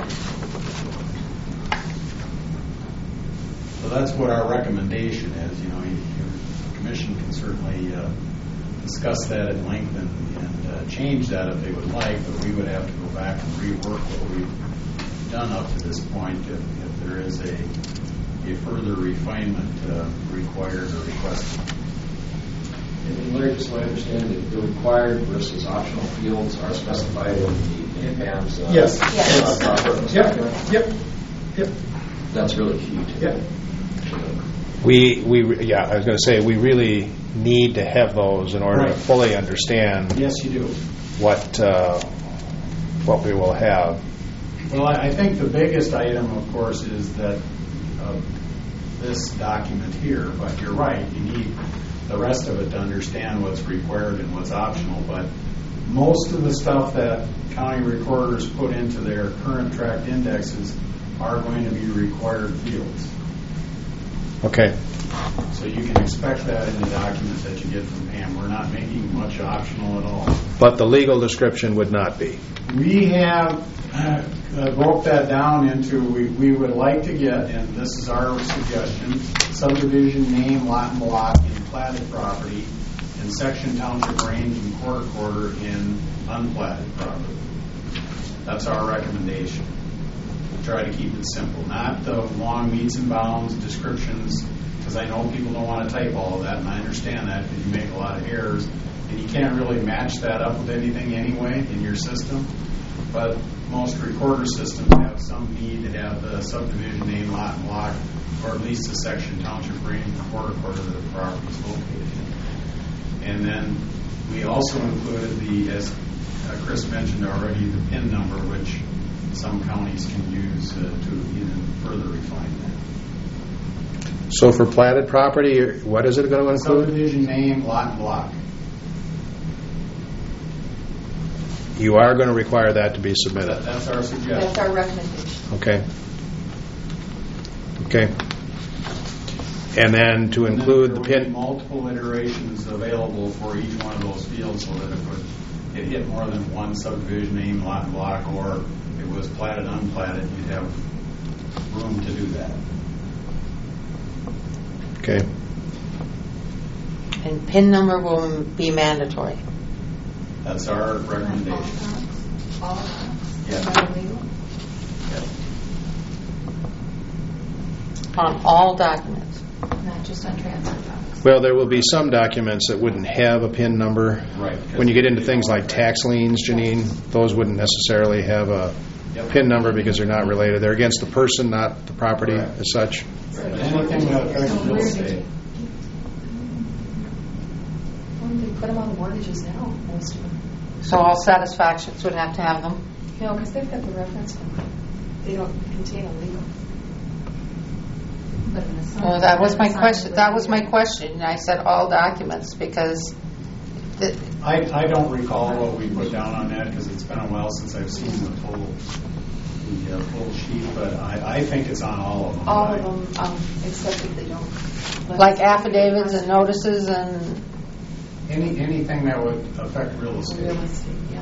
So that's what our recommendation is. You know, you, your commission can certainly uh, discuss that at length and, and uh, change that if they would like, but we would have to go back and rework what we've done up to this point if, if there is a, a further refinement uh, required or requested. And Larry, just so I understand, that the required versus optional fields are specified in the in Pam's uh, yes. Yes. Uh, preference Yep. document? Yep. Yep. That's really key to Yep. we we yeah. I was going to say we really need to have those in order Right. to fully understand. Yes, you do. What uh, what we will have. Well, I think the biggest item, of course, is that uh, this document here. But you're right; you need the rest of it to understand what's required and what's optional. But most of the stuff that county recorders put into their current tract indexes are going to be required fields. Okay. So you can expect that in the document that you get from Pam. We're not making much optional at all. But the legal description would not be. We have uh, broke that down into, we, we would like to get, and this is our suggestion, subdivision name, lot and block in platted property, and section, township, range, and quarter quarter in unplatted property. That's our recommendation. Try to keep it simple, not the long meets and bounds descriptions, because I know people don't want to type all of that, and I understand that because you make a lot of errors, and you can't really match that up with anything anyway in your system. But most recorder systems have some need to have the subdivision name, lot, and block, or at least the section, township, range, and quarter quarter that the property is located in. And then we also included the, as uh, Chris mentioned already the P I N number, which some counties can use uh, to even further refine that. So for platted property, what is it going to include? Subdivision name, lot, and block. You are going to require that to be submitted. That's our suggestion. That's our recommendation. Okay. Okay. And then to And include then the there would P I N. be multiple iterations available for each one of those fields, so that if it hit more than one subdivision name, lot, and block, or it was platted, unplatted, you'd have room to do that. Okay. And P I N number will be mandatory. That's our recommendation. All Yeah. not illegal? On all documents. Not just on transfer docs. Well, there will be some documents that wouldn't have a P I N number. Right. When you get into things like tax liens, Janine, those wouldn't necessarily have a Yep. P I N number because they're not related. They're against the person, not the property Correct. as such. Right. Anything that affects real estate. Well, they put them on mortgages now, most of them. So all satisfactions would have to have them. No, because they've got the reference number. They don't contain a legal. But in the summer, Well, that was my it's on question. the That was my regular- question. I said all documents because the, I, I don't recall what we put down on that because it's been a while since I've seen the full the uh, full sheet, but I, I think it's on all of them. All I- of them, um, except if they don't. let like us- affidavits and notices and Any anything that would affect real estate. Real estate, yeah.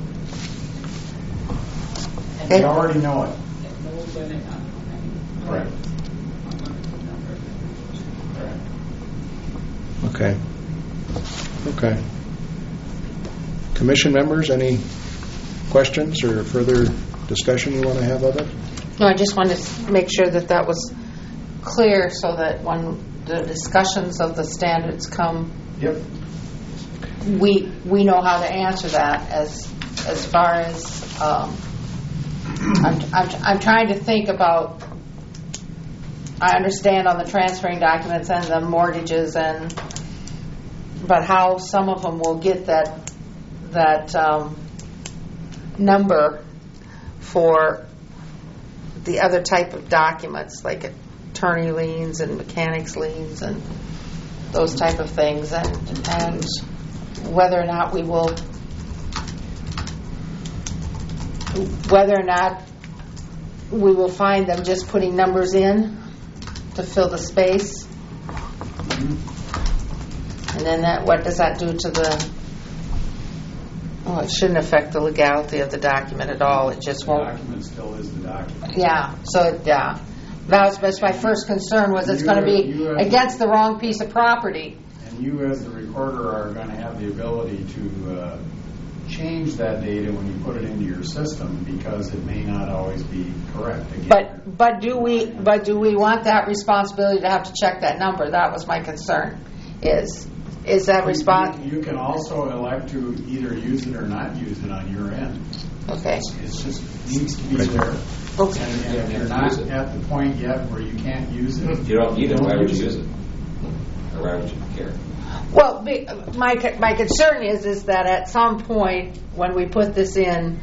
And they already know it. Correct. Correct. Okay. Okay. Commission members, any questions or further discussion you want to have of it? no, I just wanted to make sure that that was clear so that when the discussions of the standards come, Yep. we we know how to answer that as as far as um, I'm, I'm I'm trying to think about. I understand on the transferring documents and the mortgages and but how some of them will get that that um, number for the other type of documents like attorney liens and mechanics liens and those type of things and and whether or not we will whether or not we will find them just putting numbers in to fill the space. And then that, what does that do to the, oh, it shouldn't affect the legality of the document at all. It just The won't. document still is the document. Yeah, so, yeah. That was, that's my first concern was it's You- going to be you have- against the wrong piece of property. And you as the recorder are going to have the ability to uh, change that data when you put it into your system because it may not always be correct. Again, But, but do we, but do we want that responsibility to have to check that number? That was my concern. Is, is that response? You, you can also elect to either use it or not use it on your end. Okay. It's, it's just needs to be there. Okay. And, and if you're not at the point yet where you can't use it, If you don't need it, don't why would you use it? Or why would you care? Well, be- my my concern is is that at some point when we put this in,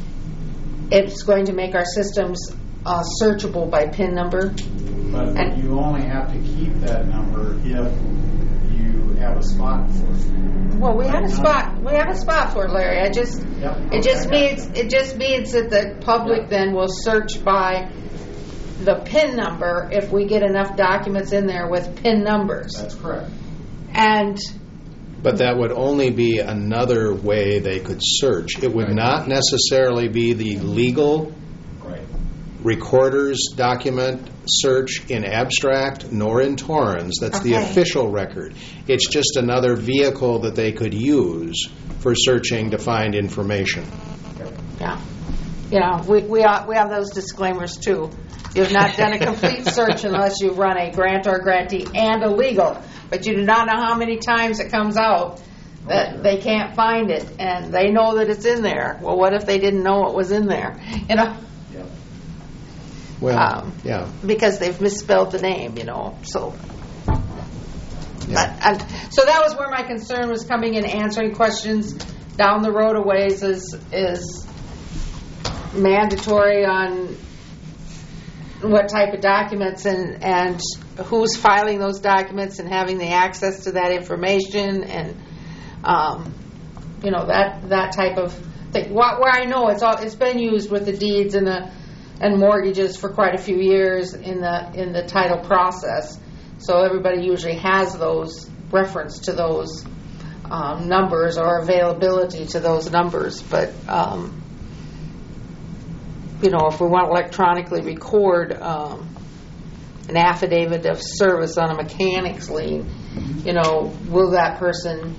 it's going to make our systems uh, searchable by P I N number. but And- you only have to keep that number if you have a spot for it. Well, we have a spot. We have a spot for it, Larry. I just Yep. it just Okay. means it just means that the public Yep. then will search by the P I N number if we get enough documents in there with P I N numbers. That's correct. And But that would only be another way they could search. It would Right. not necessarily be the legal Right. recorder's document search in abstract nor in Torrens. That's the Okay. official record. It's just another vehicle that they could use for searching to find information. yeah, you know, we we are, we have those disclaimers too. You've not done a complete search unless you run a grant or grantee and a legal, but you do not know how many times it comes out that they can't find it, and they know that it's in there. Well, what if they didn't know it was in there? You know, Yep. Well, Um, yeah. because they've misspelled the name. You know, so. Yeah. But, and, so that was where my concern was coming in, answering questions down the road a ways is is mandatory on what type of documents and and who's filing those documents and having the access to that information and um, you know that that type of thing. What, where I know it's all it's been used with the deeds and the and mortgages for quite a few years in the in the title process. So everybody usually has those reference to those um, numbers or availability to those numbers. But um, you know, if we want to electronically record um, an affidavit of service on a mechanic's lien, you know, will that person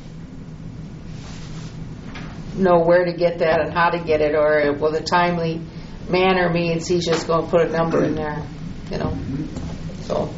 know where to get that and how to get it, or will the timely manner means he's just going to put a number in there, you know? So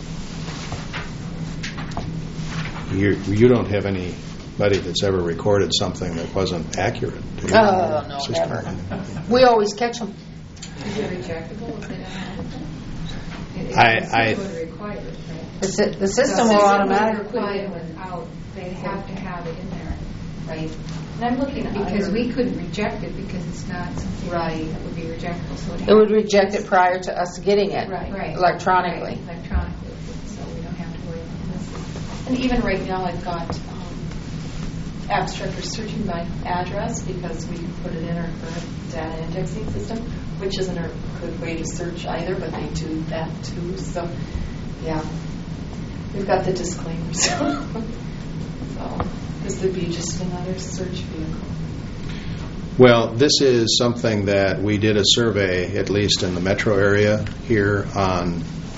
You you don't have anybody that's ever recorded something that wasn't accurate, do you? Oh, no, never. We always catch them. Is it rejectable if they don't have it? It- I- the I- system would require it, right? The, si- the system will automatically. Put it in without, they have to have it in there, right? And I'm looking at Because either- we couldn't reject it because it's not something Right. that would be rejectable. So It would reject it prior to us getting it Right. Right. electronically. Right, electronically, so we don't have to worry about this. And even right now, I've got um, abstractors searching by address because we put it in our current data indexing system, which isn't a good way to search either, but they do that too. So, yeah, we've got the disclaimers. So this would be just another search vehicle. Well, this is something that we did a survey, at least in the metro area here, on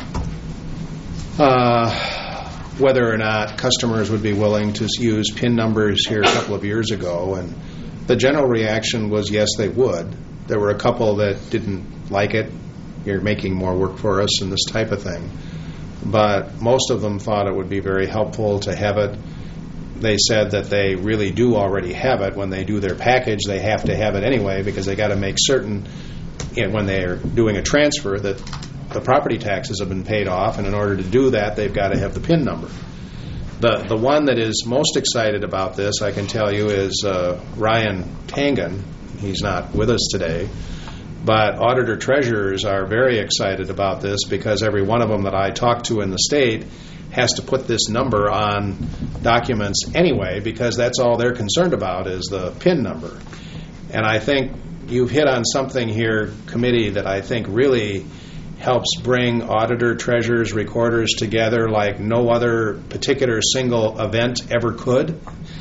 uh, whether or not customers would be willing to use PIN numbers here a couple of years ago, and the general reaction was yes, they would. There were a couple that didn't like it. You're making more work for us and this type of thing. But most of them thought it would be very helpful to have it. They said that they really do already have it. When they do their package, they have to have it anyway because they got to make certain, you know, when they're doing a transfer, that the property taxes have been paid off, and in order to do that, they've got to have the PIN number. The the one that is most excited about this, I can tell you, is uh, Ryan Tangen. He's not with us today, but auditor treasurers are very excited about this because every one of them that I talk to in the state has to put this number on documents anyway because that's all they're concerned about is the PIN number. And I think you've hit on something here, committee, that I think really helps bring auditor, treasurers, recorders together like no other particular single event ever could.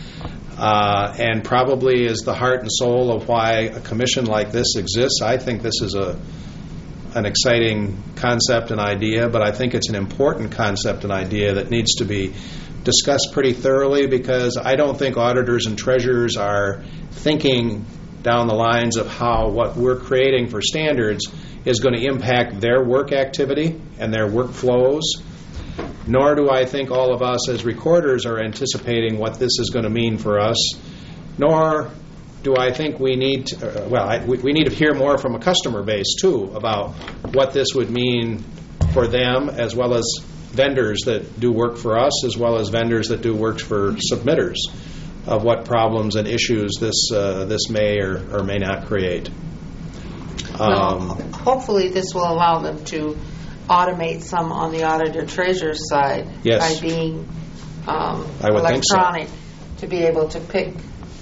Uh, and probably is the heart and soul of why a commission like this exists. I think this is a an exciting concept and idea, but I think it's an important concept and idea that needs to be discussed pretty thoroughly because I don't think auditors and treasurers are thinking down the lines of how what we're creating for standards is going to impact their work activity and their workflows. Nor do I think all of us as recorders are anticipating what this is going to mean for us, nor do I think we need to, uh, well, I, we, we need to hear more from a customer base, too, about what this would mean for them, as well as vendors that do work for us, as well as vendors that do work for submitters, of what problems and issues this uh, this may or, or may not create. Um, well, hopefully this will allow them to automate some on the auditor treasurer side yes. by being um, I would electronic think so. to be able to pick.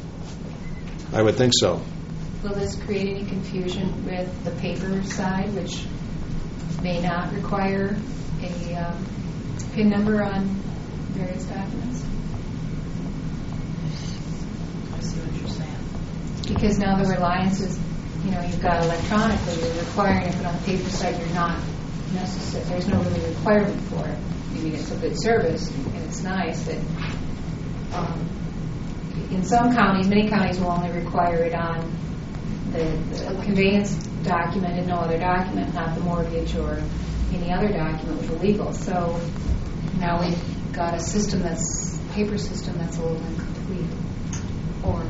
I would think so. Will this create any confusion with the paper side, which may not require a um, PIN number on various documents? I see what you're saying. Because now the reliance is, you know, you've got electronically, you're requiring it, but on the paper side, you're not necessary. There's no really requirement for it. I mean, it's a good service, and it's nice that um, in some counties, many counties will only require it on the, the conveyance document and no other document, not the mortgage or any other document which are legal. So now we've got a system that's, paper system that's a little incomplete. Or,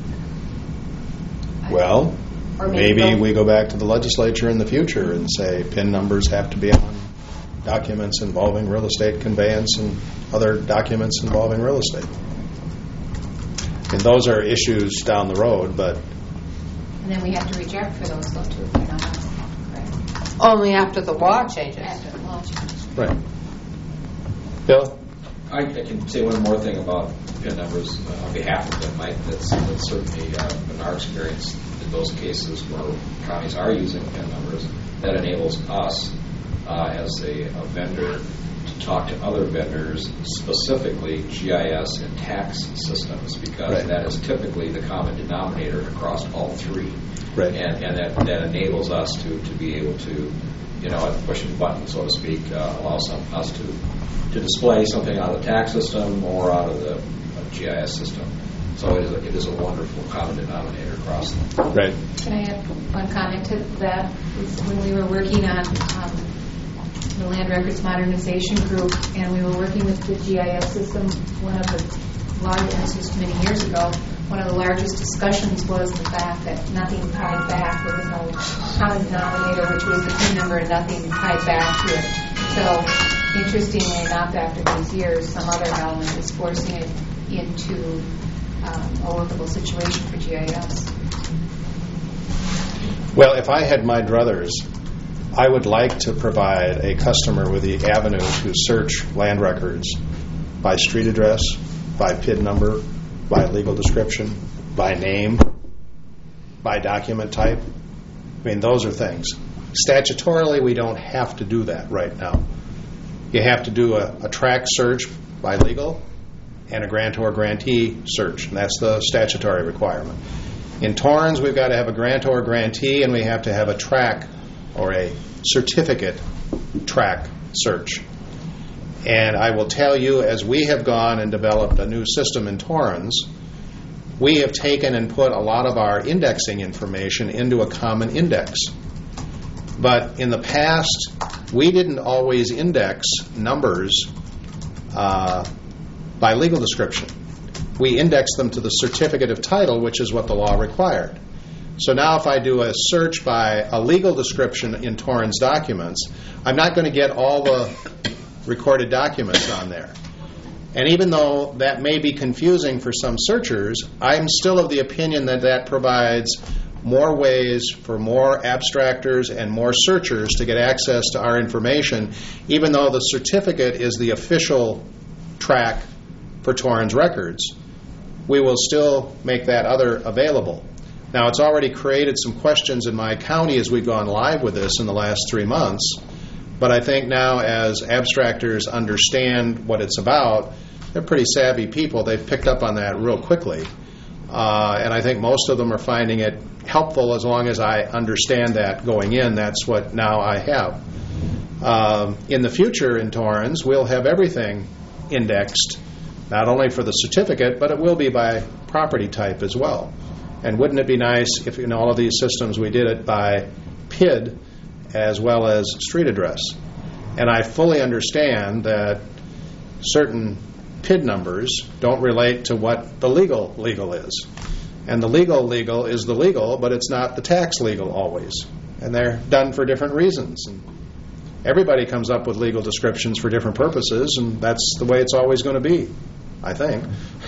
Well, or maybe, maybe we go back to the legislature in the future and say PIN numbers have to be on documents involving real estate conveyance and other documents involving real estate. And those are issues down the road, but And then we have to reject for those though too, if they're not correct. Only after the law changes. After the law changes. right. Bill? I, I can say one more thing about P I N numbers uh, on behalf of them, Mike. That's, that's certainly uh, been our experience in those cases where counties are using P I N numbers. That enables us uh, as a, a vendor to talk to other vendors, specifically G I S and tax systems, because Right. that is typically the common denominator across all three. Right. And, and that, that enables us to, to be able to, you know, at pushing the button, so to speak, uh, allow some, us to to display something out of the tax system or out of the uh, G I S system. So it is, a, it is a wonderful common denominator across them. Right. Can I add one comment to that? It's when we were working on um, the Land Records Modernization Group, and we were working with the G I S system, one of the large, this was many years ago, one of the largest discussions was the fact that nothing tied back. There was no common denominator, which was the P I N number, and nothing tied back to it. So, interestingly enough, after these years, some other element is forcing it into um, a workable situation for G I S. Well, if I had my druthers, I would like to provide a customer with the avenue to search land records by street address, by P I N number, by legal description, by name, by document type. I mean, those are things. Statutorily, we don't have to do that right now. You have to do a, a tract search by legal and a grantor-grantee search, and that's the statutory requirement. In Torrens, we've got to have a grantor-grantee, and we have to have a tract or a certificate tract search. And I will tell you, as we have gone and developed a new system in Torrens, we have taken and put a lot of our indexing information into a common index. But in the past, we didn't always index numbers uh, by legal description. We indexed them to the certificate of title, which is what the law required. So now if I do a search by a legal description in Torrens documents, I'm not going to get all the recorded documents on there. And even though that may be confusing for some searchers, I'm still of the opinion that that provides more ways for more abstractors and more searchers to get access to our information, even though the certificate is the official track for Torrens records. We will still make that other available. Now, it's already created some questions in my county as we've gone live with this in the last three months, but I think now as abstractors understand what it's about, they're pretty savvy people. They've picked up on that real quickly. Uh, and I think most of them are finding it helpful as long as I understand that going in. That's what now I have. Um, in the future in Torrens, we'll have everything indexed, not only for the certificate, but it will be by property type as well. And wouldn't it be nice if in all of these systems we did it by P I D as well as street address? And I fully understand that certain P I D numbers don't relate to what the legal legal is. And the legal legal is the legal, but it's not the tax legal always. And they're done for different reasons. And everybody comes up with legal descriptions for different purposes, and that's the way it's always going to be, I think,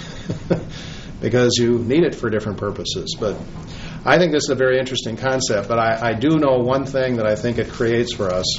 because you need it for different purposes. But I think this is a very interesting concept, but I, I do know one thing that I think it creates for us.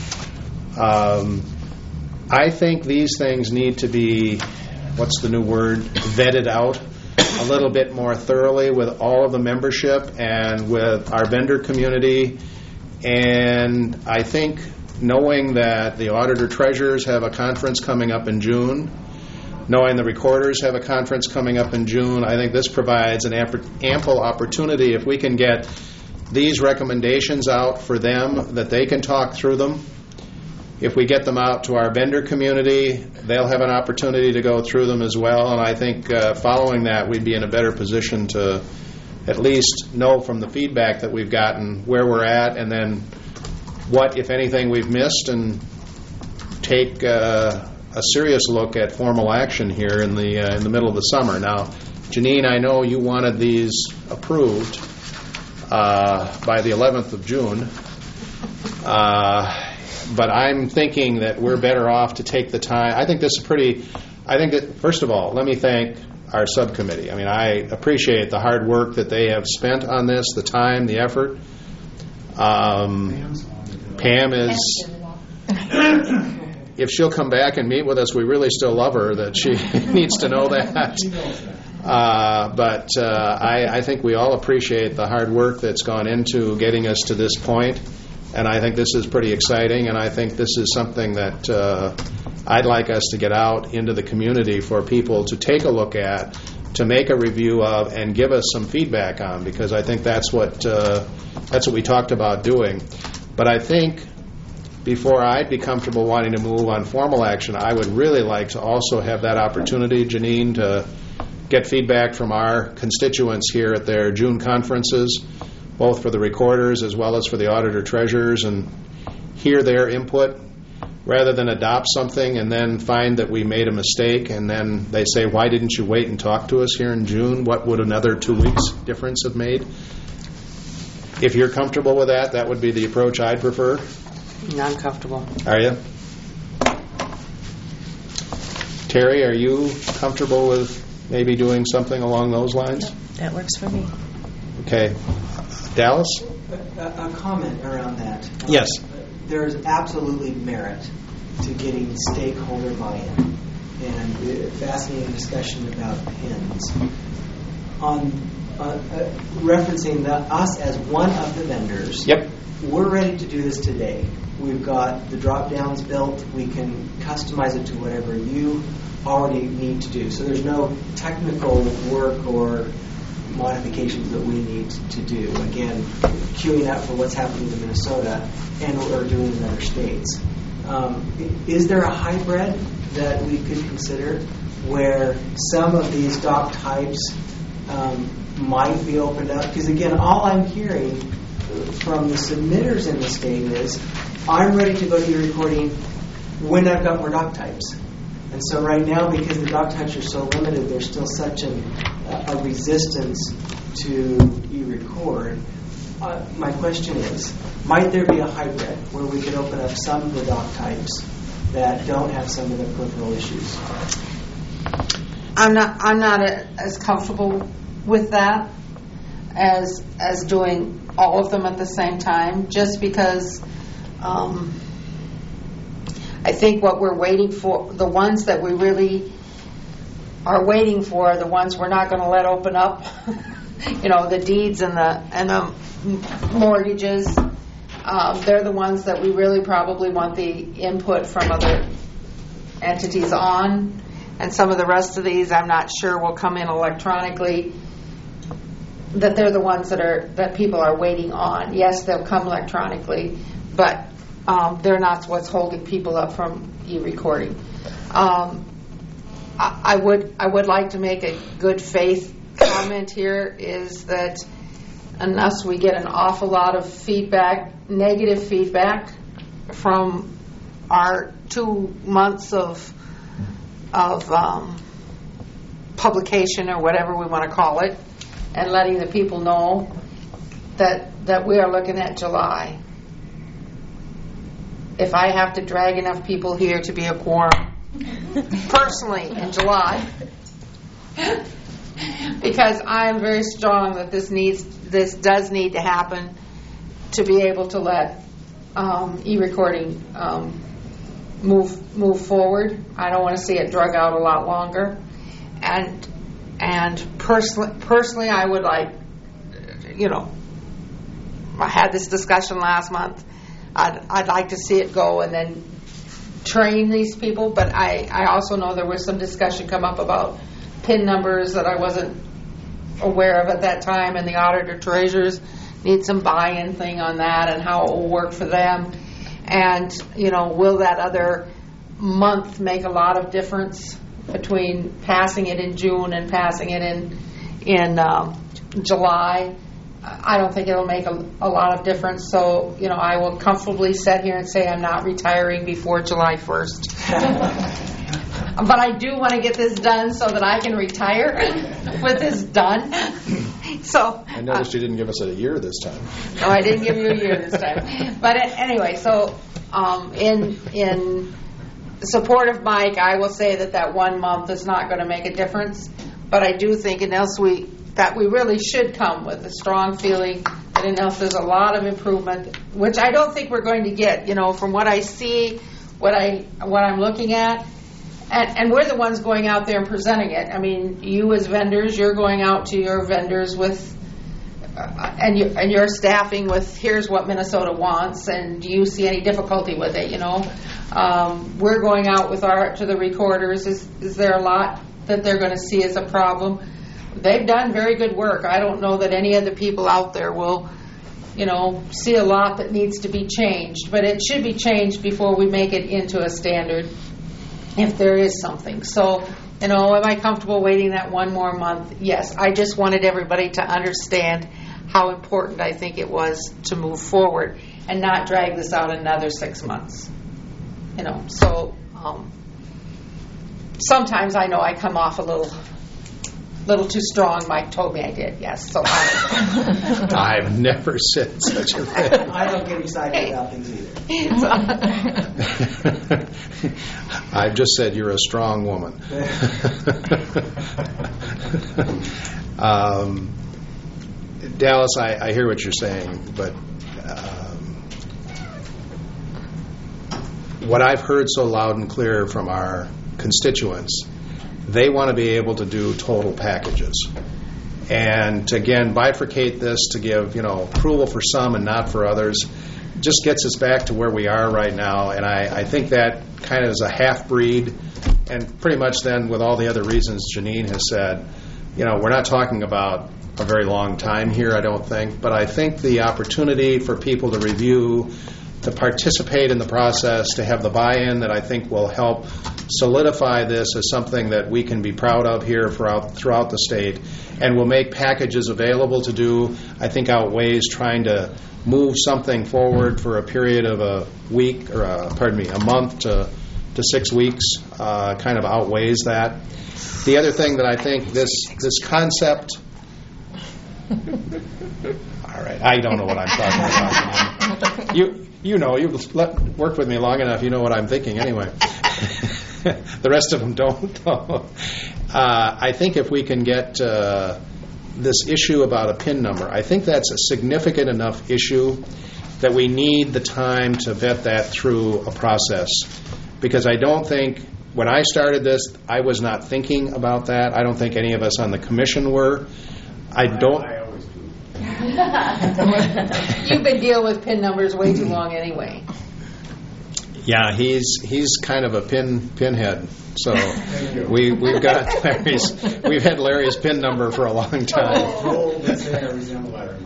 Um, I think these things need to be, what's the new word, vetted out a little bit more thoroughly with all of the membership and with our vendor community. And I think knowing that the auditor treasurers have a conference coming up in June, knowing the recorders have a conference coming up in June, I think this provides an ample opportunity if we can get these recommendations out for them, that they can talk through them. If we get them out to our vendor community, they'll have an opportunity to go through them as well. And I think uh, following that, we'd be in a better position to at least know from the feedback that we've gotten where we're at, and then what, if anything, we've missed, and take uh, a serious look at formal action here in the uh, in the middle of the summer. Now, Janine, I know you wanted these approved uh, by the eleventh of June. Uh, But I'm thinking that we're better off to take the time. I think this is pretty, I think that, first of all, let me thank our subcommittee. I mean, I appreciate the hard work that they have spent on this, the time, the effort. Um, Pam is, if she'll come back and meet with us, we really still love her, that she needs to know that. Uh, but uh, I, I think we all appreciate the hard work that's gone into getting us to this point, and I think this is pretty exciting, and I think this is something that uh, I'd like us to get out into the community for people to take a look at, to make a review of, and give us some feedback on, because I think that's what uh, that's what we talked about doing. But I think before I'd be comfortable wanting to move on formal action, I would really like to also have that opportunity, Janine, to get feedback from our constituents here at their June conferences, both for the recorders as well as for the auditor treasurers, and hear their input rather than adopt something and then find that we made a mistake and then they say, why didn't you wait and talk to us here in June? What would another two weeks difference have made? If you're comfortable with that, that would be the approach I'd prefer. Not comfortable. Are you? Terry, are you comfortable with maybe doing something along those lines? That works for me. Okay. Dallas? A, a comment around that. Yes. Uh, there's absolutely merit to getting stakeholder buy-in, and a fascinating discussion about pins. On uh, uh, referencing the, us as one of the vendors, yep. We're ready to do this today. We've got the drop-downs built. We can customize it to whatever you already need to do. So there's no technical work or modifications that we need to do. Again, queuing up for what's happening in Minnesota and what we're doing in other states. Um, is there a hybrid that we could consider where some of these dock types um, might be opened up? Because again, all I'm hearing from the submitters in the state is, I'm ready to go to your recording when I've got more dock types. And so right now, because the dock types are so limited, there's still such an, a resistance to e-record. Uh, my question is, might there be a hybrid where we could open up some of the dock types that don't have some of the peripheral issues? I'm not. I'm not a, as comfortable with that as as doing all of them at the same time. Just because um, I think what we're waiting for, the ones that we really are waiting for, are the ones we're not going to let open up. You know, the deeds and the and the mortgages. Um, they're the ones that we really probably want the input from other entities on. And some of the rest of these, I'm not sure will come in electronically. That they're the ones that are that people are waiting on. Yes, they'll come electronically, but um, they're not what's holding people up from e-recording. Um, I, I would I would like to make a good faith comment here, is that unless we get an awful lot of feedback, negative feedback from our two months of of um, publication or whatever we want to call it, and letting the people know that that we are looking at July. If I have to drag enough people here to be a quorum, personally, in July, because I am very strong that this needs, this does need to happen to be able to let um, e-recording um, move move forward. I don't want to see it drug out a lot longer, and and personally, personally, I would like, you know, I had this discussion last month. I'd I'd like to see it go and then train these people, but I I also know there was some discussion come up about PIN numbers that I wasn't aware of at that time, and the auditor treasurers need some buy-in thing on that and how it will work for them. And, you know, will that other month make a lot of difference between passing it in June and passing it in in um, July? I don't think it'll make a, a lot of difference. So, you know, I will comfortably sit here and say I'm not retiring before July first. But I do want to get this done so that I can retire with this done. So I noticed uh, you didn't give us a year this time. No, I didn't give you a year this time. But anyway, so um, in in support of Mike, I will say that that one month is not going to make a difference. but I do think unless we, that we really should come with a strong feeling that unless there's a lot of improvement, which I don't think we're going to get, you know, from what I see, what, I, what I'm looking at, and, and we're the ones going out there and presenting it. I mean, you as vendors, you're going out to your vendors with, uh, and, you, and you're staffing with, here's what Minnesota wants, and do you see any difficulty with it, you know? Um, we're going out with our, to the recorders. Is, is there a lot that they're going to see as a problem? They've done very good work. I don't know that any of the people out there will, you know, see a lot that needs to be changed, but it should be changed before we make it into a standard, if there is something. So, you know, am I comfortable waiting that one more month? Yes. I just wanted everybody to understand how important I think it was to move forward and not drag this out another six months. You know, so um, sometimes I know I come off a little little too strong. Mike told me I did, yes. So I, I've never said such a thing. I don't get excited about things either. I've just said you're a strong woman. um, Dallas, I, I hear what you're saying, but um, what I've heard so loud and clear from our constituents, they want to be able to do total packages. And to, again, bifurcate this to give, you know, approval for some and not for others just gets us back to where we are right now. And I, I think that kind of is a half-breed. And pretty much then with all the other reasons Janine has said, you know, we're not talking about a very long time here, I don't think. But I think the opportunity for people to review, to participate in the process, to have the buy-in that I think will help solidify this as something that we can be proud of here throughout, throughout the state, and will make packages available to do, I think outweighs trying to move something forward for a period of a week, or a, pardon me, a month to, to six weeks, uh, kind of outweighs that. The other thing that I think this, this concept, all right, I don't know what I'm talking about. You, you know, you've let, worked with me long enough, you know what I'm thinking anyway. The rest of them don't. uh, I think if we can get uh, this issue about a PIN number, I think that's a significant enough issue that we need the time to vet that through a process. Because I don't think, when I started this, I was not thinking about that. I don't think any of us on the commission were. I don't. I always do. You've been dealing with PIN numbers way too long anyway. Yeah, he's he's kind of a pin pinhead. So we we've got Larry's we've had Larry's PIN number for a long time. Oh, let's say I resemble Larry.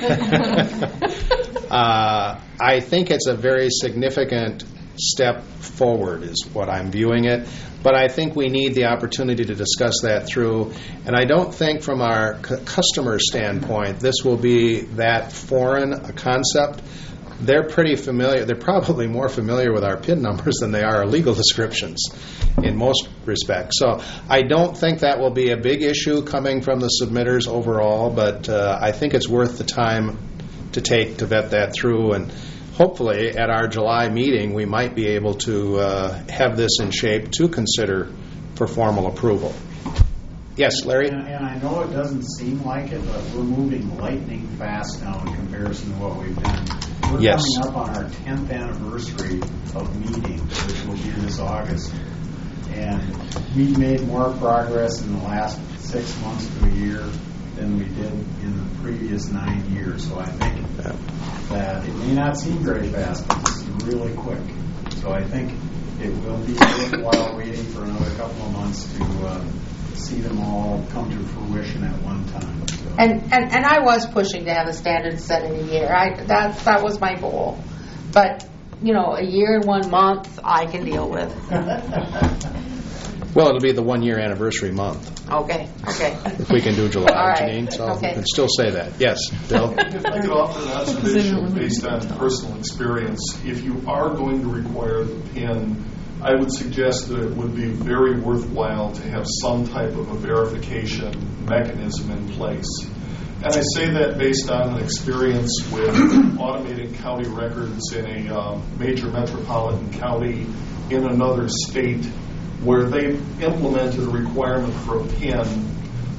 uh, I think it's a very significant step forward, is what I'm viewing it. But I think we need the opportunity to discuss that through. And I don't think from our c- customer standpoint this will be that foreign a concept. They're pretty familiar. They're probably more familiar with our PIN numbers than they are our legal descriptions in most respects. So I don't think that will be a big issue coming from the submitters overall, but uh, I think it's worth the time to take to vet that through. And hopefully at our July meeting we might be able to uh, have this in shape to consider for formal approval. Yes, Larry? And, and I know it doesn't seem like it, but we're moving lightning fast now in comparison to what we've done. We're yes. coming up on our tenth anniversary of meeting, which will be this August. And we've made more progress in the last six months to a year than we did in the previous nine years. So I think yeah. that it may not seem very fast, but this is really quick. So I think it will be worthwhile waiting for another couple of months to uh, see them all come to fruition at one time. So. And, and and I was pushing to have a standard set in a year. I that that was my goal. But you know, a year and one month I can deal with. Well, it'll be the one year anniversary month. Okay, okay. If we can do July, All right. Janine, so okay. we can still say that. Yes, Bill? If I could offer an observation based on personal experience, if you are going to require the PIN, I would suggest that it would be very worthwhile to have some type of a verification mechanism in place. And I say that based on an experience with automating county records in a um, major metropolitan county in another state, where they implemented a requirement for a PIN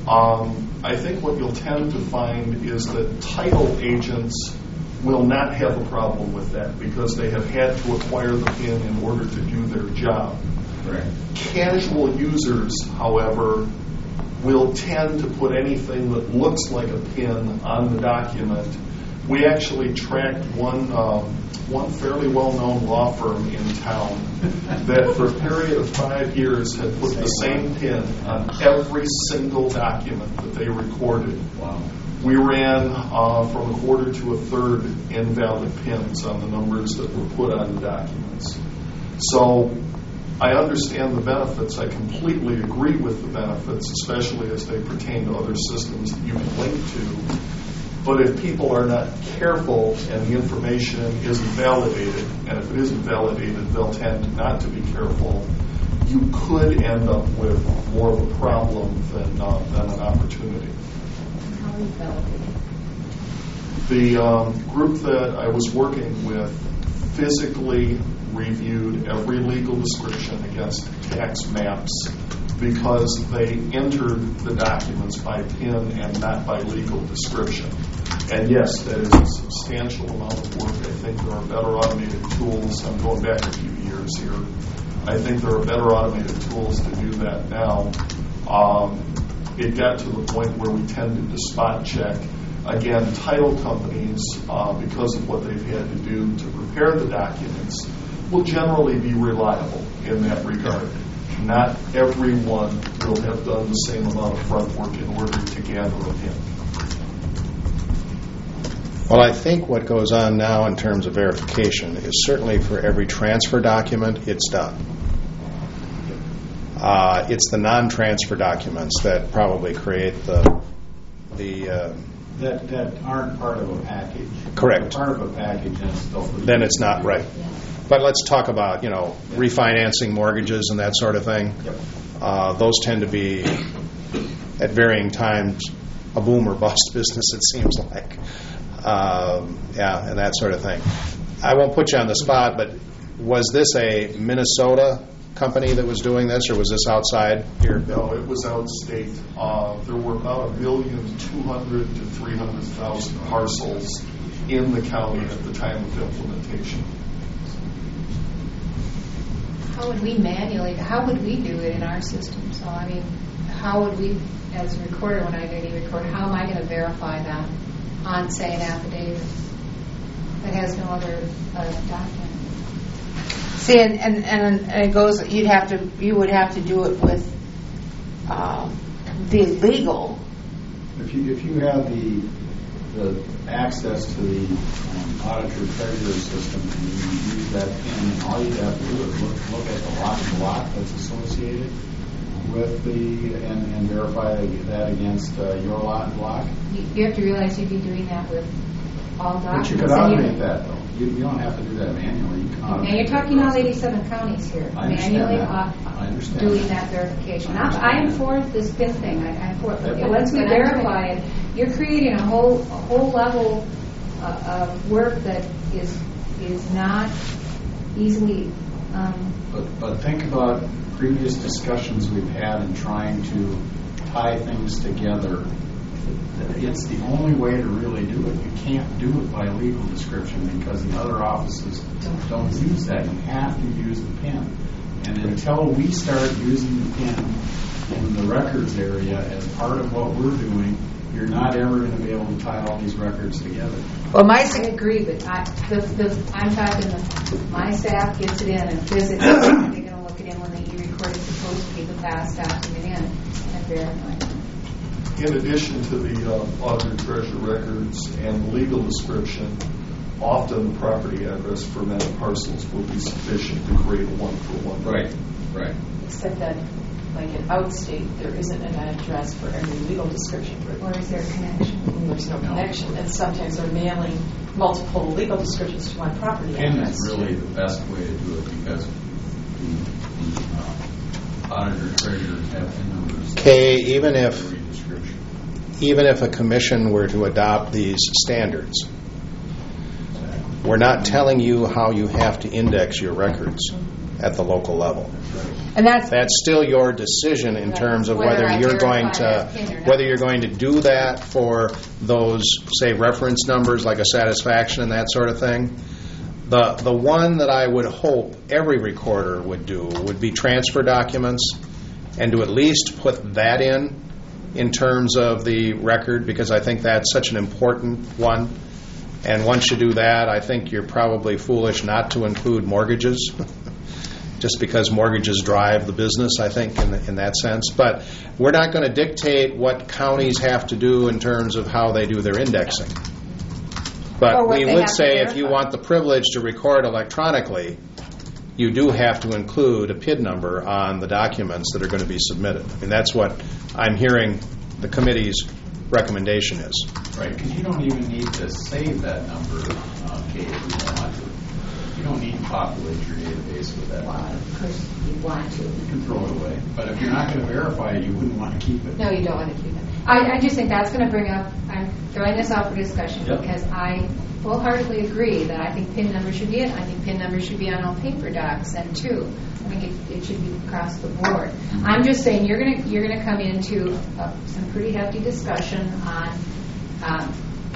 Um, I think what you'll tend to find is that title agents will not have a problem with that because they have had to acquire the PIN in order to do their job. Right. Casual users, however, will tend to put anything that looks like a PIN on the document. We actually tracked one um, one fairly well-known law firm in town that for a period of five years had put the same PIN on every single document that they recorded. Wow. We ran uh, from a quarter to a third invalid PINs on the numbers that were put on the documents. So I understand the benefits. I completely agree with the benefits, especially as they pertain to other systems that you can link to. But if people are not careful and the information isn't validated, and if it isn't validated, they'll tend not to be careful, you could end up with more of a problem than, uh, than an opportunity. How is validated? The um, group that I was working with physically reviewed every legal description against tax maps because they entered the documents by PIN and not by legal description. And yes, that is a substantial amount of work. I think there are better automated tools. I'm going back a few years here. I think there are better automated tools to do that now. Um, it got to the point where we tended to spot check. Again, title companies, uh, because of what they've had to do to prepare the documents, will generally be reliable in that regard. Not everyone will have done the same amount of front work in order to gather a PIN. Well, I think what goes on now in terms of verification is certainly for every transfer document, it's done. Uh, it's the non-transfer documents that probably create the the uh, That, that aren't part of a package. Correct. Part of a package, and still. Then it's not right. But let's talk about, you know, refinancing mortgages and that sort of thing. Yep. Uh, those tend to be, at varying times, a boom or bust business, it seems like. Um, yeah, and that sort of thing. I won't put you on the spot, but was this a Minnesota company that was doing this, or was this outside here? No, it was outstate. Uh, there were about a million two hundred to three hundred thousand parcels in the county at the time of implementation. How would we manually, how would we do it in our system? So, I mean, how would we, as a recorder, when I get a record, how am I going to verify that on, say, an affidavit that has no other uh, document? See, and, and, and it goes, you'd have to, you would have to do it with um, the legal. If you if you have the the access to the um, auditor treasurer system and you use that PIN, and all you have to do is look look at the lot block that's associated with the and, and verify that against uh, your lot and block. You, you have to realize you'd be doing that with all documents. But you could automate that though. You, you don't have to do that manually. You can automate. And you're talking all eighty-seven counties here, I understand manually that. uh, I understand doing that. that verification. I'm, I'm for this PIN thing. I, I'm for it. But Yep. once we verify it, you're creating a whole a whole level uh, of work that is is not easily. Um, But, but think about previous discussions we've had in trying to tie things together. It's the only way to really do it. You can't do it by legal description because the other offices don't use that. You have to use the PIN. And until we start using the PIN in the records area as part of what we're doing, you're not ever going to be able to tie all these records together. Well, my I agree, but I, the, the, I'm talking the, my staff gets it in and visits it. They're going to look it in when the e-record is supposed to be the fast document in and verify it. In addition to the uh, auditor treasurer records and legal description, often the property address for many parcels will be sufficient to create a one-for-one. Right, right. Except that, like in outstate, there isn't an address for every legal description. Or is there a connection? There's no connection, and sometimes they're mailing multiple legal descriptions to one property PIN address. is really the best way to do it because the, the uh, auditor treasurers have PIN numbers. Okay, even if even if a commission were to adopt these standards, we're not telling you how you have to index your records. at the local level. And that's That's still your decision in terms of Whether whether I you're going verify that to, pin or not. whether you're going to do that for those, say, reference numbers like a satisfaction and that sort of thing. The, the one that I would hope every recorder would do would be transfer documents, and to at least put that in, in terms of the record, because I think that's such an important one. And once you do that, I think you're probably foolish not to include mortgages, just because mortgages drive the business, I think, in, the, in that sense. But we're not going to dictate what counties have to do in terms of how they do their indexing. But Or what we they would have to say if you verify. want the privilege to record electronically, you do have to include a P I D number on the documents that are going to be submitted. I mean, that's what I'm hearing the committee's recommendation is. Right, because you don't even need to save that number, uh, Kate, if you don't want to. You don't need to populate your database with that number. Of course, you want to. You can throw it away. But if you're not going to verify it, you wouldn't want to keep it. No, you don't want to keep it. I, I just think that's going to bring up, I'm throwing this out for discussion Yep. because I full-heartedly agree that I think PIN numbers should be in. I think PIN numbers should be on all paper docs and too. I think it, it should be across the board. Mm-hmm. I'm just saying you're going to you're going to come into uh, some pretty hefty discussion on um,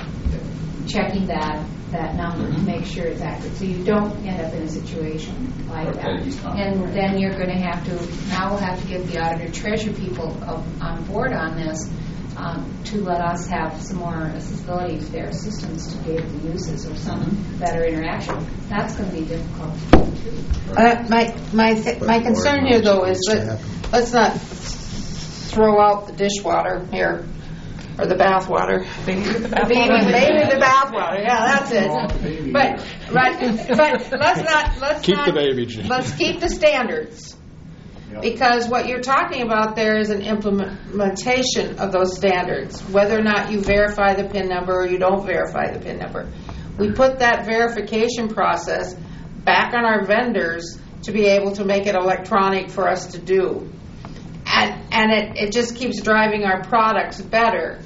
checking that that number mm-hmm. to make sure it's accurate, so you don't end up in a situation like okay, that. And right. then you're going to have to now we'll have to get the auditor treasurer people of, on board on this. Um, to let us have some more accessibility to their systems to be able to use this or some mm-hmm. better interaction. That's going to be difficult too. Uh, my my th- my concern here, though, is that let's not throw out the dishwater here or the bathwater. Baby with the bathwater. Baby, baby the bathwater. Yeah, that's it. But right, but let's not let's keep not, the baby. Jim. Let's keep the standards. Because what you're talking about there is an implementation of those standards, whether or not you verify the PIN number or you don't verify the PIN number. We put that verification process back on our vendors to be able to make it electronic for us to do. And, and it, it just keeps driving our products better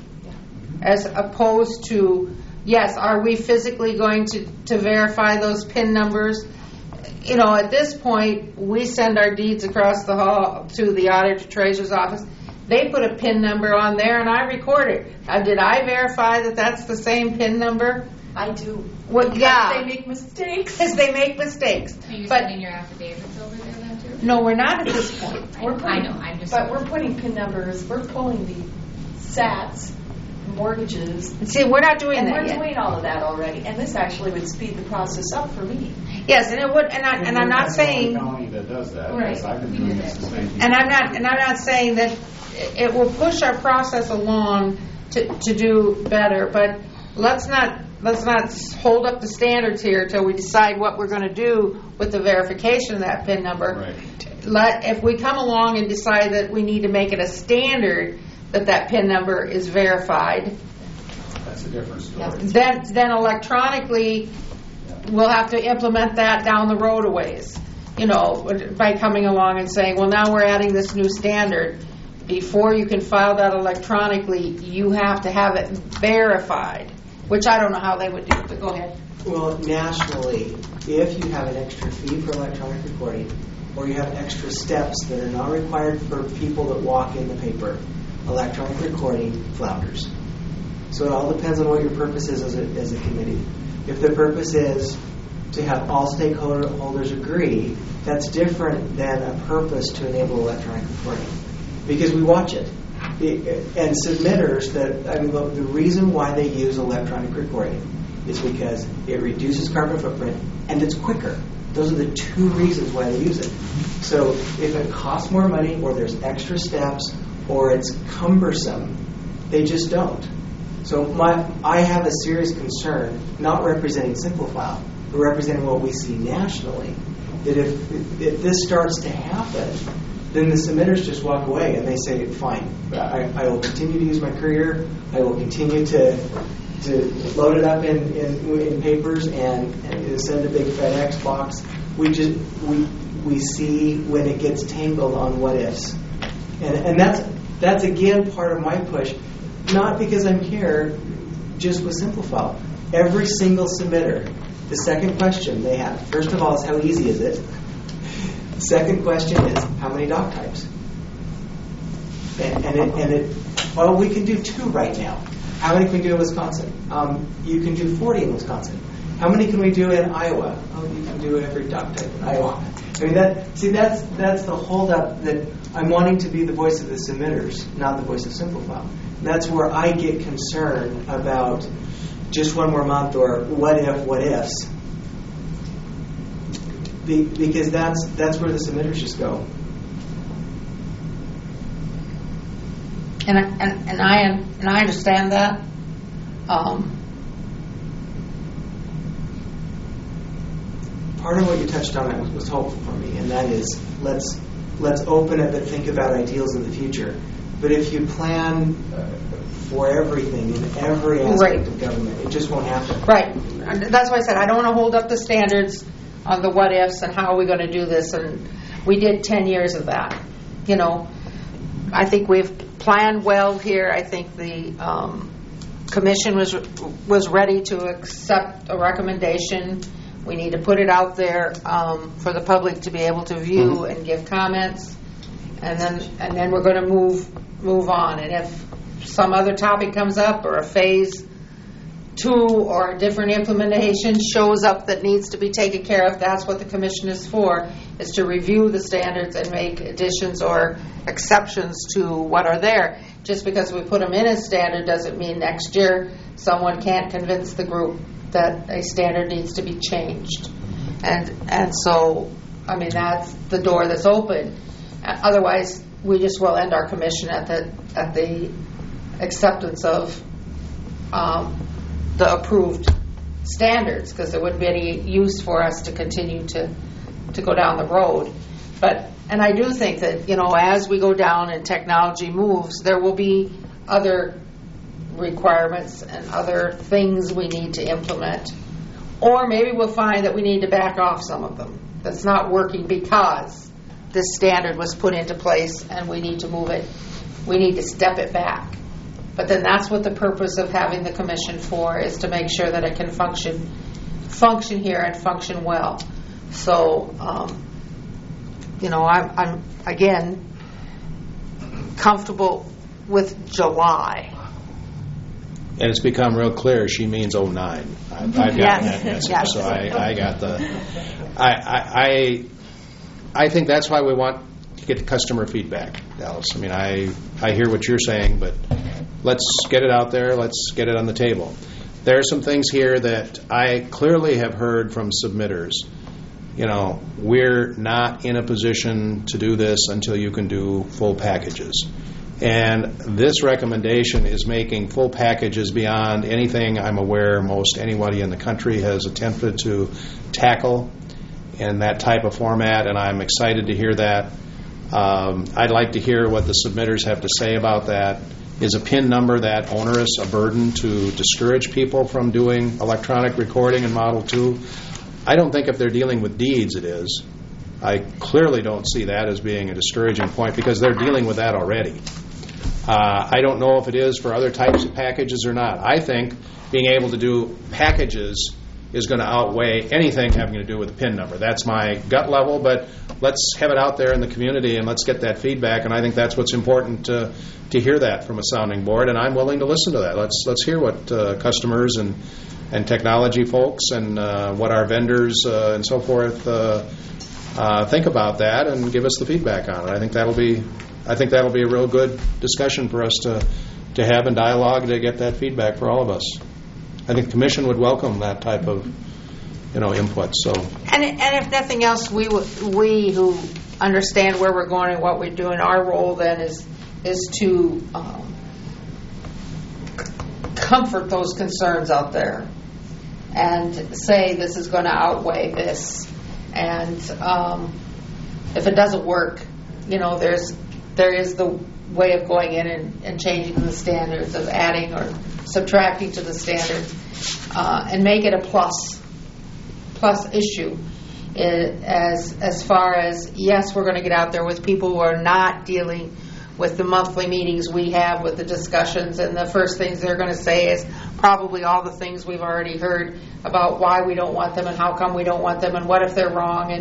as opposed to, yes, are we physically going to, to verify those PIN numbers? You know, at this point, we send our deeds across the hall to the auditor treasurer's office. They put a PIN number on there, and I record it. Uh, did I verify that that's the same PIN number? I do. Well, yeah. They make mistakes. Because they make mistakes. Are you but, sending your affidavits over there then too? No, we're not at this point. We're putting, I know. I'm just. But we're putting PIN numbers. We're pulling the S A Ts, mortgages. See, we're not doing and that we're yet. doing all of that already. And this actually would speed the process up for me. Yes, and it would. And, I, and I'm not saying. County that does that. Right. I've been doing this since nineteen. And I'm not. And I'm not saying that it will push our process along to to do better. But let's not. Let's not hold up the standards here until we decide what we're going to do with the verification of that PIN number. Right. Let, if we come along and decide that we need to make it a standard that that PIN number is verified, that's a different story. then then electronically we'll have to implement that down the road a ways. You know, by coming along and saying, well, now we're adding this new standard. Before you can file that electronically, you have to have it verified. Which I don't know how they would do, but go ahead. Well, nationally, if you have an extra fee for electronic recording, or you have extra steps that are not required for people that walk in the paper, electronic recording flounders. So it all depends on what your purpose is as a, as a committee. If the purpose is to have all stakeholders agree, that's different than a purpose to enable electronic recording. Because we watch it. And submitters, that I mean, the reason why they use electronic recording is because it reduces carbon footprint and it's quicker. Those are the two reasons why they use it. So if it costs more money or there's extra steps or it's cumbersome, they just don't. So my, I have a serious concern, not representing Simplifile, but representing what we see nationally, that if, if this starts to happen, then the submitters just walk away and they say, fine, I, I will continue to use my courier, I will continue to to load it up in, in, in papers and, and send a big FedEx box. We just we we see when it gets tangled on what ifs. And and that's that's again part of my push, not because I'm here, just with Simplifile. Every single submitter, the second question they have, first of all, is how easy is it? Second question is, how many dock types? And, and, it, and it, well, we can do two right now. How many can we do in Wisconsin? Um, you can do forty in Wisconsin. How many can we do in Iowa? Oh, you can do every dock type in Iowa. I mean, that see, that's that's the holdup that I'm wanting to be the voice of the submitters, not the voice of Simplifile. That's where I get concerned about just one more month or what if, what ifs. Be, because that's that's where the submitters just go. And I, and, and I and I understand that. Um, Part of what you touched on that was, was helpful for me, and that is let's let's open it but think about ideals in the future. But if you plan uh, for everything in every aspect right. of government, it just won't happen. Right. And that's why I said I don't want to hold up the standards on the what ifs and how are we going to do this. And we did ten years of that. You know, I think we've planned well here. I think the um, commission was was ready to accept a recommendation. We need to put it out there um, for the public to be able to view mm-hmm. and give comments, and then and then we're going to move move on. And if some other topic comes up or a phase two or a different implementation shows up that needs to be taken care of, that's what the commission is for, is to review the standards and make additions or exceptions to what are there. Just because we put them in as standard doesn't mean next year someone can't convince the group that a standard needs to be changed. And and so, I mean, that's the door that's open. Otherwise, we just will end our commission at the at the acceptance of um, the approved standards, because there wouldn't be any use for us to continue to to go down the road. But and I do think that, you know, as we go down and technology moves, there will be other requirements and other things we need to implement, or maybe we'll find that we need to back off some of them that's not working because this standard was put into place and we need to move it, we need to step it back. But then that's what the purpose of having the commission for, is to make sure that it can function function here and function well. So um, you know, I'm, I'm again comfortable with July. And it's become real clear she means oh nine. I've, I've gotten yes. that message, yes. so I, I got the. I, I I I think that's why we want to get customer feedback, Dallas. I mean, I I hear what you're saying, but let's get it out there. Let's get it on the table. There are some things here that I clearly have heard from submitters. You know, we're not in a position to do this until you can do full packages. And this recommendation is making full packages beyond anything I'm aware most anybody in the country has attempted to tackle in that type of format, and I'm excited to hear that. Um, I'd like to hear what the submitters have to say about that. Is a PIN number that onerous, a burden to discourage people from doing electronic recording in Model two? I don't think if they're dealing with deeds it is. I clearly don't see that as being a discouraging point because they're dealing with that already. Uh, I don't know if it is for other types of packages or not. I think being able to do packages is going to outweigh anything having to do with the PIN number. That's my gut level, but let's have it out there in the community and let's get that feedback, and I think that's what's important to, to hear that from a sounding board, and I'm willing to listen to that. Let's let's hear what uh, customers and, and technology folks and uh, what our vendors uh, and so forth uh, uh, think about that and give us the feedback on it. I think that'll be I think that'll be a real good discussion for us to, to have in dialogue to get that feedback for all of us. I think the commission would welcome that type of, you know, input. So, and and if nothing else, we we who understand where we're going and what we're doing, our role then is is to um, comfort those concerns out there and say this is going to outweigh this. And um, if it doesn't work, you know, there's there is the way of going in and, and changing the standards, of adding or subtracting to the standards, uh, and make it a plus plus issue. It, as as far as, yes, we're going to get out there with people who are not dealing with the monthly meetings we have with the discussions, and the first things they're going to say is probably all the things we've already heard about why we don't want them and how come we don't want them and what if they're wrong and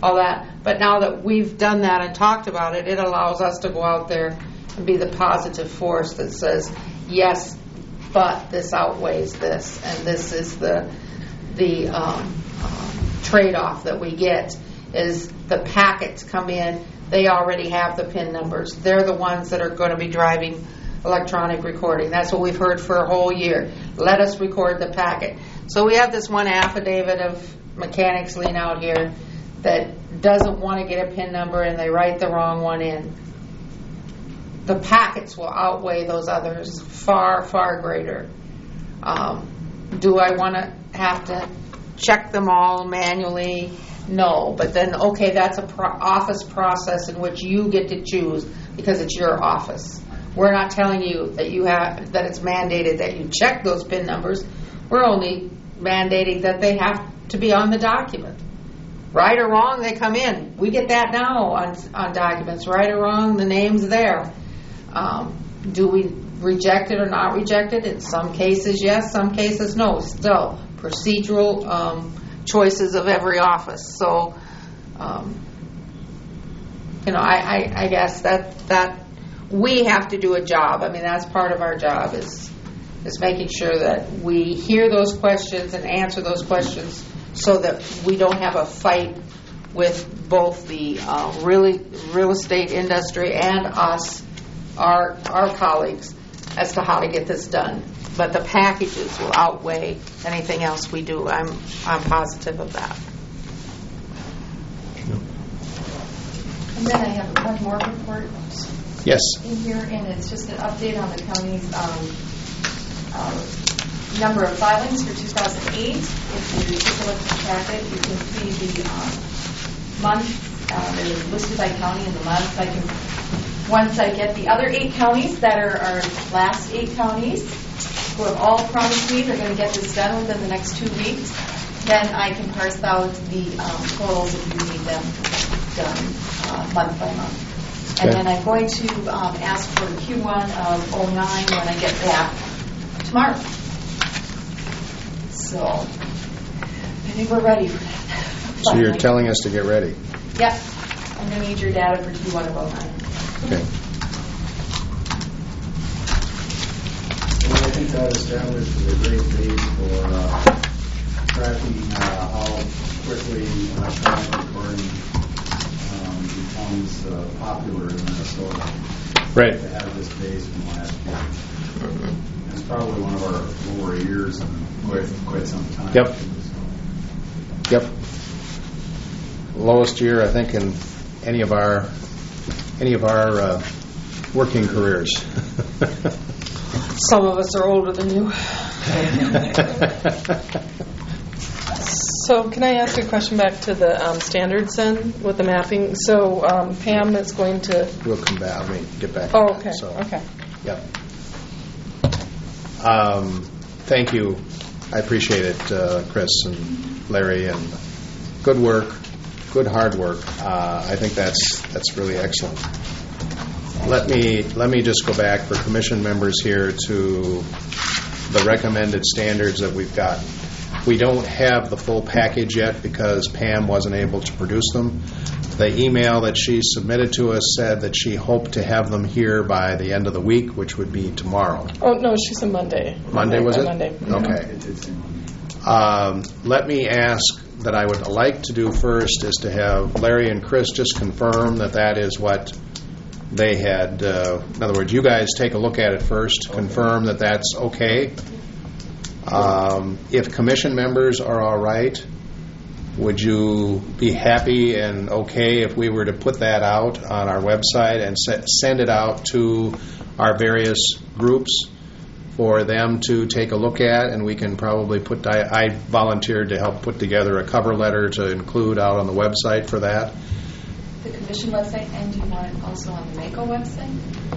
all that. But now that we've done that and talked about it, it allows us to go out there and be the positive force that says, yes, but this outweighs this, and this is the the um, um, trade-off that we get, is the packets come in, they already have the PIN numbers. They're the ones that are going to be driving electronic recording. That's what we've heard for a whole year. Let us record the packet. So we have this one affidavit of mechanics lean out here that doesn't want to get a PIN number, and they write the wrong one in. The packets will outweigh those others far, far greater. Um, do I want to have to check them all manually? No. But then, okay, that's a pro- office process in which you get to choose because it's your office. We're not telling you that you have that it's mandated that you check those PIN numbers. We're only mandating that they have to be on the document. Right or wrong, they come in. We get that now on on documents. Right or wrong, the name's there. Um, do we reject it or not reject it? In some cases, yes. Some cases, no. Still, procedural um, choices of every office. So, um, you know, I, I, I guess that that we have to do a job. I mean, that's part of our job is is making sure that we hear those questions and answer those questions, so that we don't have a fight with both the uh, really real estate industry and us, our our colleagues, as to how to get this done. But the packages will outweigh anything else we do. I'm I'm positive of that. And then I have one more report. Yes. In here, and it's just an update on the county's um, uh, number of filings for two thousand eight. If you take a look at the packet, you can see the um, month um, is listed by county and the month. I can, once I get the other eight counties that are our last eight counties, who have all promised me they're going to get this done within the next two weeks, then I can parse out the um, totals if you need them done uh, month by month. And Okay. then I'm going to um, ask for Q one of oh nine when I get back tomorrow. So I think we're ready for that. So you're telling us to get ready. Yep. I'm going to need your data for Q one of oh nine. Okay. Well, I think that establishes a great base for uh, tracking uh, how quickly electronic recording um, becomes uh, popular in Minnesota. Right. To have this base from last year. It's probably one of our lower years in quite, quite some time. Yep. Yep. Lowest year, I think, in any of our any of our uh, working careers. Some of us are older than you. So can I ask a question back to the um, standards then with the mapping? So um, Pam is going to... We'll come back. I mean, get back. to Oh, that. okay. So, Okay. Yep. Um, thank you. I appreciate it, uh, Chris and Larry, and good work, good hard work. Uh, I think that's that's really excellent. Let me let me just go back for commission members here to the recommended standards that we've gotten. We don't have the full package yet because Pam wasn't able to produce them. The email that she submitted to us said that she hoped to have them here by the end of the week, which would be tomorrow. Oh, no, she said Monday. Monday, was it? Monday. Okay. Um, let me ask that I would like to do first is to have Larry and Chris just confirm that that is what they had. Uh, in other words, you guys take a look at it first, okay. Confirm that that's okay. Um, if commission members are all right, would you be happy and okay if we were to put that out on our website and se- send it out to our various groups for them to take a look at, and we can probably put, I, I volunteered to help put together a cover letter to include out on the website for that. The commission website, and do you want it also on the MACO website?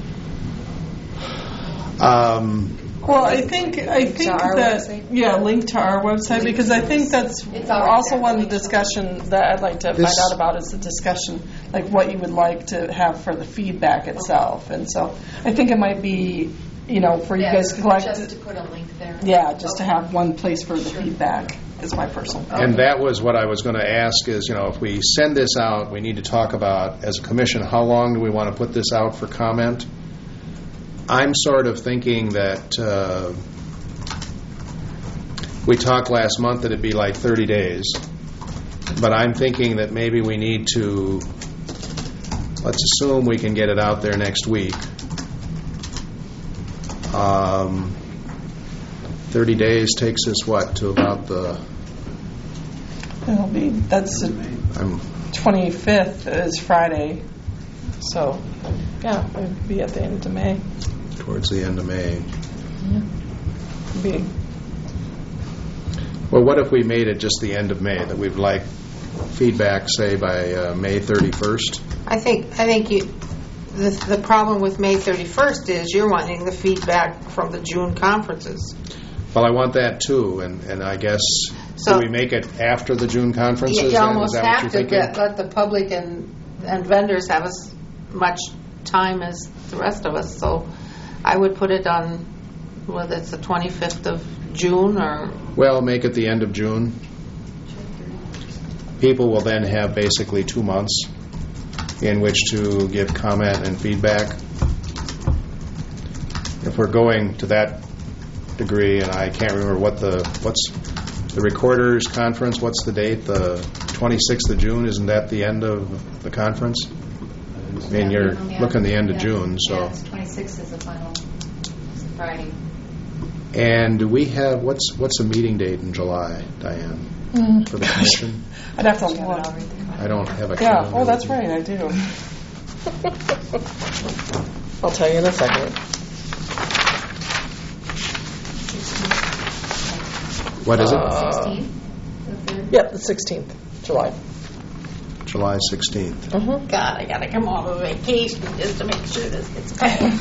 Um, Well, I think I think that website? yeah, link to our website, because I think that's It's already also there. one of the discussion that I'd like to This- find out about is the discussion, like what you would like to have for the feedback itself, and so I think it might be, you know, for you Yeah, guys to collect. just to put a link there. Yeah, just Okay. to have one place for the Sure. feedback. is my personal. And that was what I was going to ask is, you know, if we send this out, we need to talk about, as a commission, how long do we want to put this out for comment? I'm sort of thinking that uh, we talked last month that it'd be like thirty days, but I'm thinking that maybe we need to, let's assume we can get it out there next week. Um, thirty days takes us, what, to about the... It'll be, that's the twenty-fifth is Friday. So, yeah, it would be at the end of May. Towards the end of May. Yeah. Be. Well, what if we made it just the end of May, that we'd like feedback, say, by uh, May thirty-first? I think, I think you, the, the problem with May thirty-first is you're wanting the feedback from the June conferences. Well, I want that too, and, and I guess, So- do we make it after the June conferences? You then? almost Is that what have you're to thinking? get, let the public and, and vendors have as much time as the rest of us. So I would put it on, whether it's the twenty-fifth of June or... Well, make it the end of June. People will then have basically two months in which to give comment and feedback. If we're going to that degree, and I can't remember what the, what's the Recorders Conference, what's the date? The twenty-sixth of June, isn't that the end of the conference? I mean, you're Yeah. looking the end of Yeah. June, so. Yeah, it's twenty-sixth is the final, it's Friday. And do we have, what's what's the meeting date in July, Diane, Mm. for the commission? I'd have to look. I don't have a Yeah, calendar. oh, that's right, I do. I'll tell you in a second. What is it? Uh, sixteenth? Yep, the sixteenth, July. July sixteenth. Mm-hmm. God, I gotta come off of vacation just to make sure this gets passed.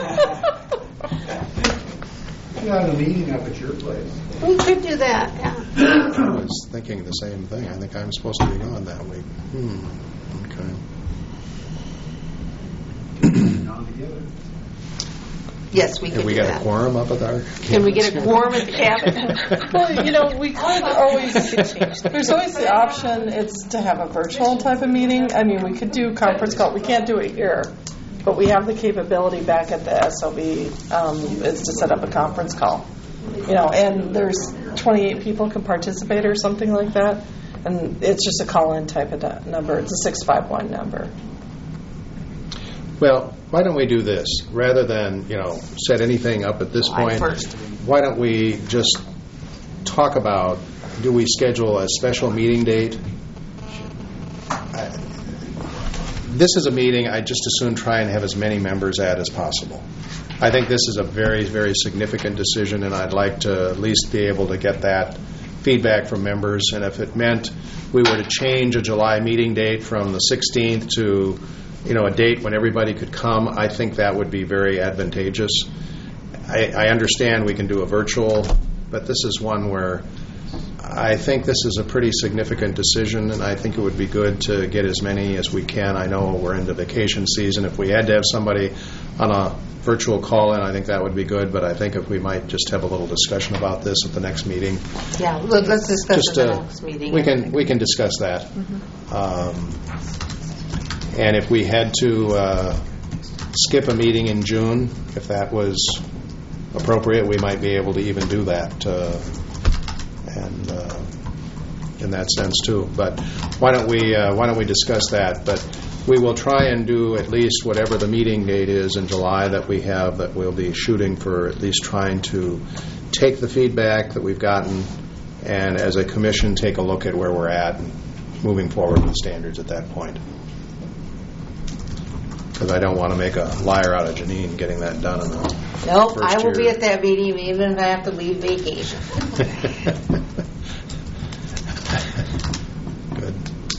You have a meeting up at your place. We could do that, yeah. I was thinking the same thing. I think I'm supposed to be gone that week. Hmm. Okay. On together. Yes, we could Have we do got that. a quorum up at our... Can we get a quorum at the cabin? Well, you know, we could always, there's always the option, it's to have a virtual type of meeting. I mean, we could do conference call, we can't do it here, but we have the capability back at the S O B, um, it's to set up a conference call. You know, and there's twenty-eight people can participate or something like that, and it's just a call-in type of da- number. It's a six five one number. Well, why don't we do this? Rather than, you know, set anything up at this July point, first. why don't we just talk about, do we schedule a special meeting date? I- This is a meeting I just as soon try and have as many members at as possible. I think this is a very, very significant decision, and I'd like to at least be able to get that feedback from members. And if it meant we were to change a July meeting date from the sixteenth to, you know, a date when everybody could come, I think that would be very advantageous. I, I understand we can do a virtual, but this is one where I think this is a pretty significant decision, and I think it would be good to get as many as we can. I know we're into vacation season. If we had to have somebody on a virtual call-in, I think that would be good, but I think if we might just have a little discussion about this at the next meeting. Yeah, let- let's discuss Just, it at uh, the next meeting. We can, we can discuss that. Um, And if we had to uh, skip a meeting in June, if that was appropriate, we might be able to even do that, uh, and uh, in that sense too. But why don't we uh, why don't we discuss that? But we will try and do at least whatever the meeting date is in July that we have, that we'll be shooting for, at least trying to take the feedback that we've gotten, and as a commission take a look at where we're at and moving forward with standards at that point. Because I don't want to make a liar out of Janine getting that done in the Nope, first I will be year. at that meeting even if I have to leave vacation. Good.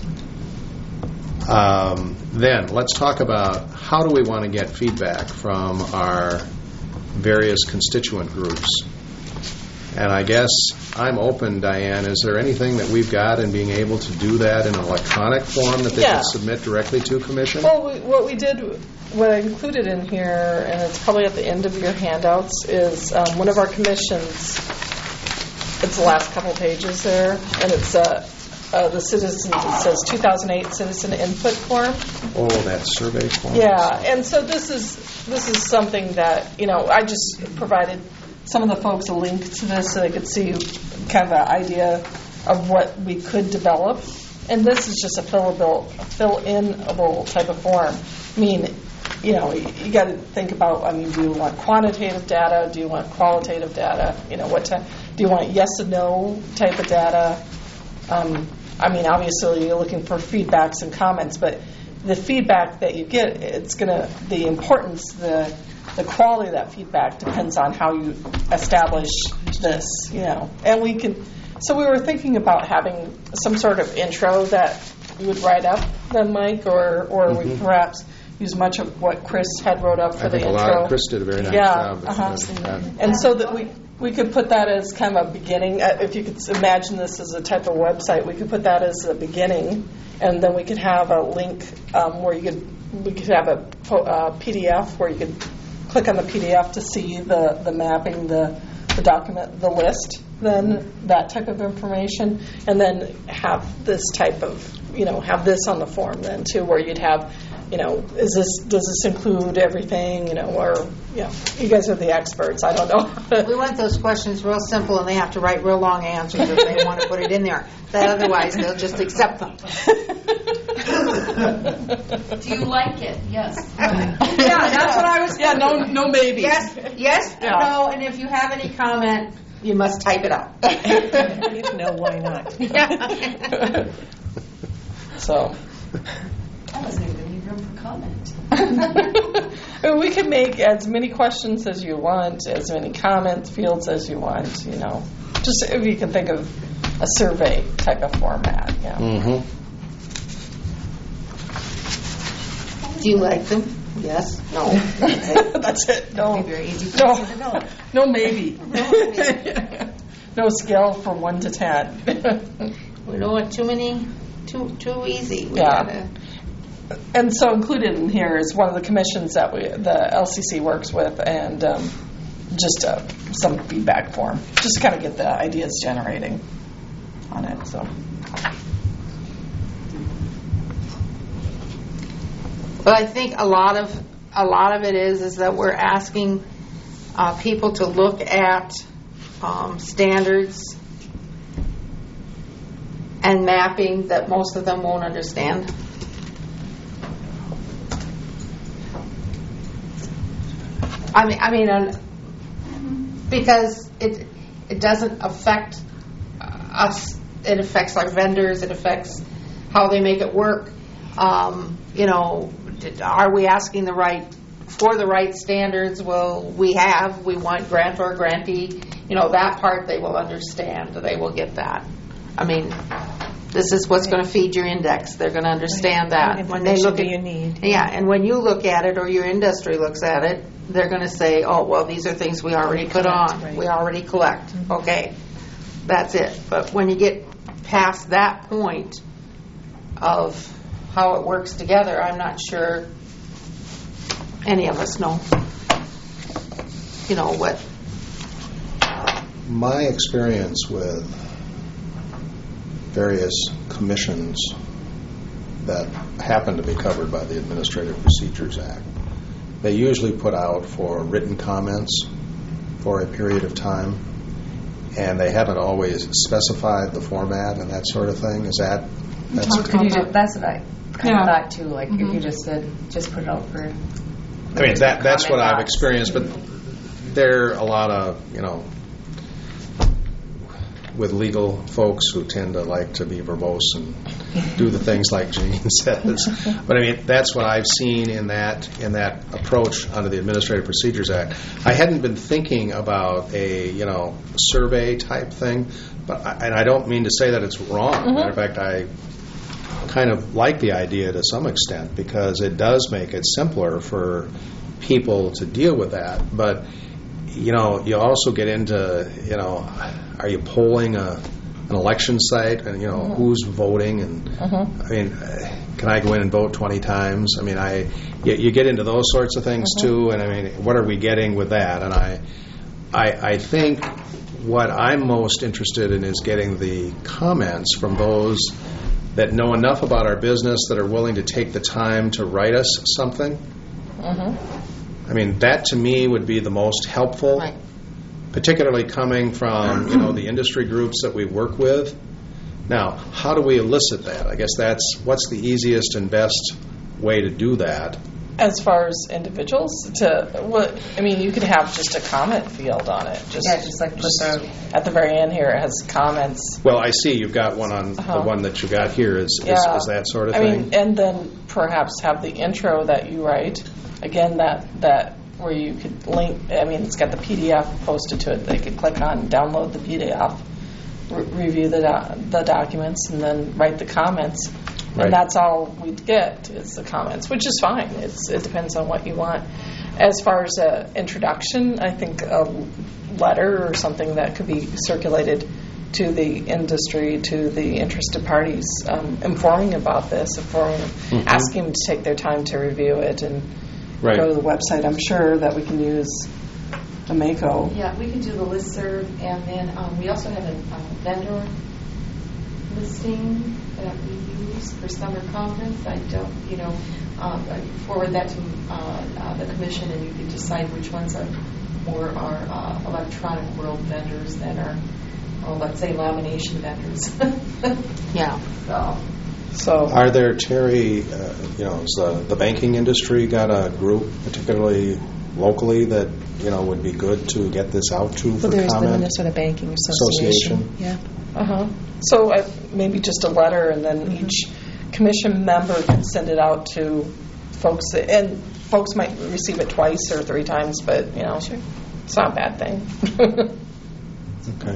Um, then, let's talk about how do we want to get feedback from our various constituent groups. And I guess I'm open, Diane. Is there anything that we've got in being able to do that in an electronic form that they Yeah. can submit directly to Commission? Well, we, what we did, what I included in here, and it's probably at the end of your handouts, is um, one of our commissions it's the last couple pages there, and it's uh, uh, the citizen, it says two thousand eight citizen input form. Oh, that survey form. Yeah, and so this is this is something that, you know, I just provided some of the folks a link to this so they could see kind of an idea of what we could develop. And this is just a fillable, fill-in-able type of form. I mean, you know, you, you got to think about, I mean, do you want quantitative data? Do you want qualitative data? You know, what type? Do you want yes and no type of data? Um, I mean, obviously you're looking for feedbacks and comments, but the feedback that you get, it's going to, the importance, the the quality of that feedback depends on how you establish this, you know. And we can, so we were thinking about having some sort of intro that we would write up then, Mike, or, or mm-hmm. we perhaps use much of what Chris had wrote up for I the think intro. A lot of, Chris did a very nice yeah, job. Uh-huh. Uh, and so that we, we could put that as kind of a beginning. Uh, if you could imagine this as a type of website, we could put that as a beginning, and then we could have a link um, where you could, we could have a po- uh, P D F where you could click on the P D F to see the, the mapping, the, the document, the list, then that type of information, and then have this type of, you know, have this on the form then too, where you'd have, you know, is this, does this include everything, you know, or, you know, you guys are the experts, I don't know. We want those questions real simple, and they have to write real long answers if they want to put it in there. That otherwise they'll just accept them. Do you like it? Yes. Yeah, that's what I was Yeah, no, no maybe. Yes, yes, Yeah. no, and if you have any comment, you must type it out. No, why not? Yeah. So. That wasn't even any room for comment. And we can make as many questions as you want, as many comment fields as you want, you know. Just if you can think of a survey type of format, yeah. Mm-hmm. Do you like them? Yes. No. That's it. No. Very easy No. to develop. No maybe. No scale from one to ten. We don't want too many, too too easy. We Yeah. gotta, And so included in here is one of the commissions that we, the L C C works with, and um, just uh, some feedback form, just to kind of get the ideas generating on it. So. But I think a lot of a lot of it is is that we're asking uh, people to look at um, standards and mapping that most of them won't understand. I mean, I mean, um, because it it doesn't affect us. It affects our vendors. It affects how they make it work. Um, you know, are we asking the right for the right standards? Well, we have. We want grantor, grantee. You know, that part they will understand. They will get that. I mean, this is what's going to feed your index. They're going to understand that when they look at you need. Yeah, and when you look at it or your industry looks at it, they're going to say, "Oh, well, these are things we already put on. Right. We already collect." Mm-hmm. Okay, that's it. But when you get past that point of how it works together, I'm not sure any of us know. You know what? My experience with various commissions that happen to be covered by the Administrative Procedures Act, they usually put out for written comments for a period of time, and they haven't always specified the format and that sort of thing. Is that that's Could you ju- that's what I kind Yeah. of thought too. Like Mm-hmm. if you just said, just put it out for. I mean, that that's what I've experienced, but there are a lot of, you know, with legal folks who tend to like to be verbose and do the things like Janine says. But I mean, that's what I've seen in that in that approach under the Administrative Procedures Act. I hadn't been thinking about a, you know, survey type thing, but I, and I don't mean to say that it's wrong. Mm-hmm. Matter of fact, I kind of like the idea to some extent because it does make it simpler for people to deal with that. But you know, you also get into, you know, are you polling a, an election site, and you know, mm-hmm. who's voting, and mm-hmm. I mean, can I go in and vote twenty times? I mean, I you, you get into those sorts of things mm-hmm. too, and I mean, what are we getting with that? And I, I, I think what I'm most interested in is getting the comments from those that know enough about our business that are willing to take the time to write us something. Mm-hmm. I mean, that to me would be the most helpful, Right. particularly coming from, you know, the industry groups that we work with. Now, how do we elicit that? I guess that's what's the easiest and best way to do that. As far as individuals, to what I mean, you could have just a comment field on it. Just, Yeah, just like just the- at the very end here, it has comments. Well, I see you've got one on Uh-huh. the one that you got here. Is, is, Yeah. is that sort of I thing? mean, and then perhaps have the intro that you write. Again, that that where you could link. I mean, it's got the P D F posted to it. They could click on, download the P D F, re- review the do- the documents, and then write the comments. Right. And that's all we'd get is the comments, which is fine. It's, it depends on what you want. As far as an introduction, I think a letter or something that could be circulated to the industry, to the interested parties, um, informing about this, informing, Mhm. asking them to take their time to review it and Right. go to the website. I'm sure that we can use the Mako. Yeah, we can do the listserv, and then um, we also have a uh, vendor listing that we use for summer conference. I don't, you know, um, I forward that to uh, uh, the commission, and you can decide which ones are more our uh, electronic world vendors that are, oh, let's say lamination vendors. Yeah. So. So, Are there, Terry, uh, you know, has the, the banking industry got a group, particularly locally, that, you know, would be good to get this out to for Well, there's the comment? Minnesota Banking Association. Association. Yeah. uh-huh. So uh, maybe just a letter, and then each commission member can send it out to folks, that, and folks might receive it twice or three times, but you know, Sure. it's not a bad thing. Okay.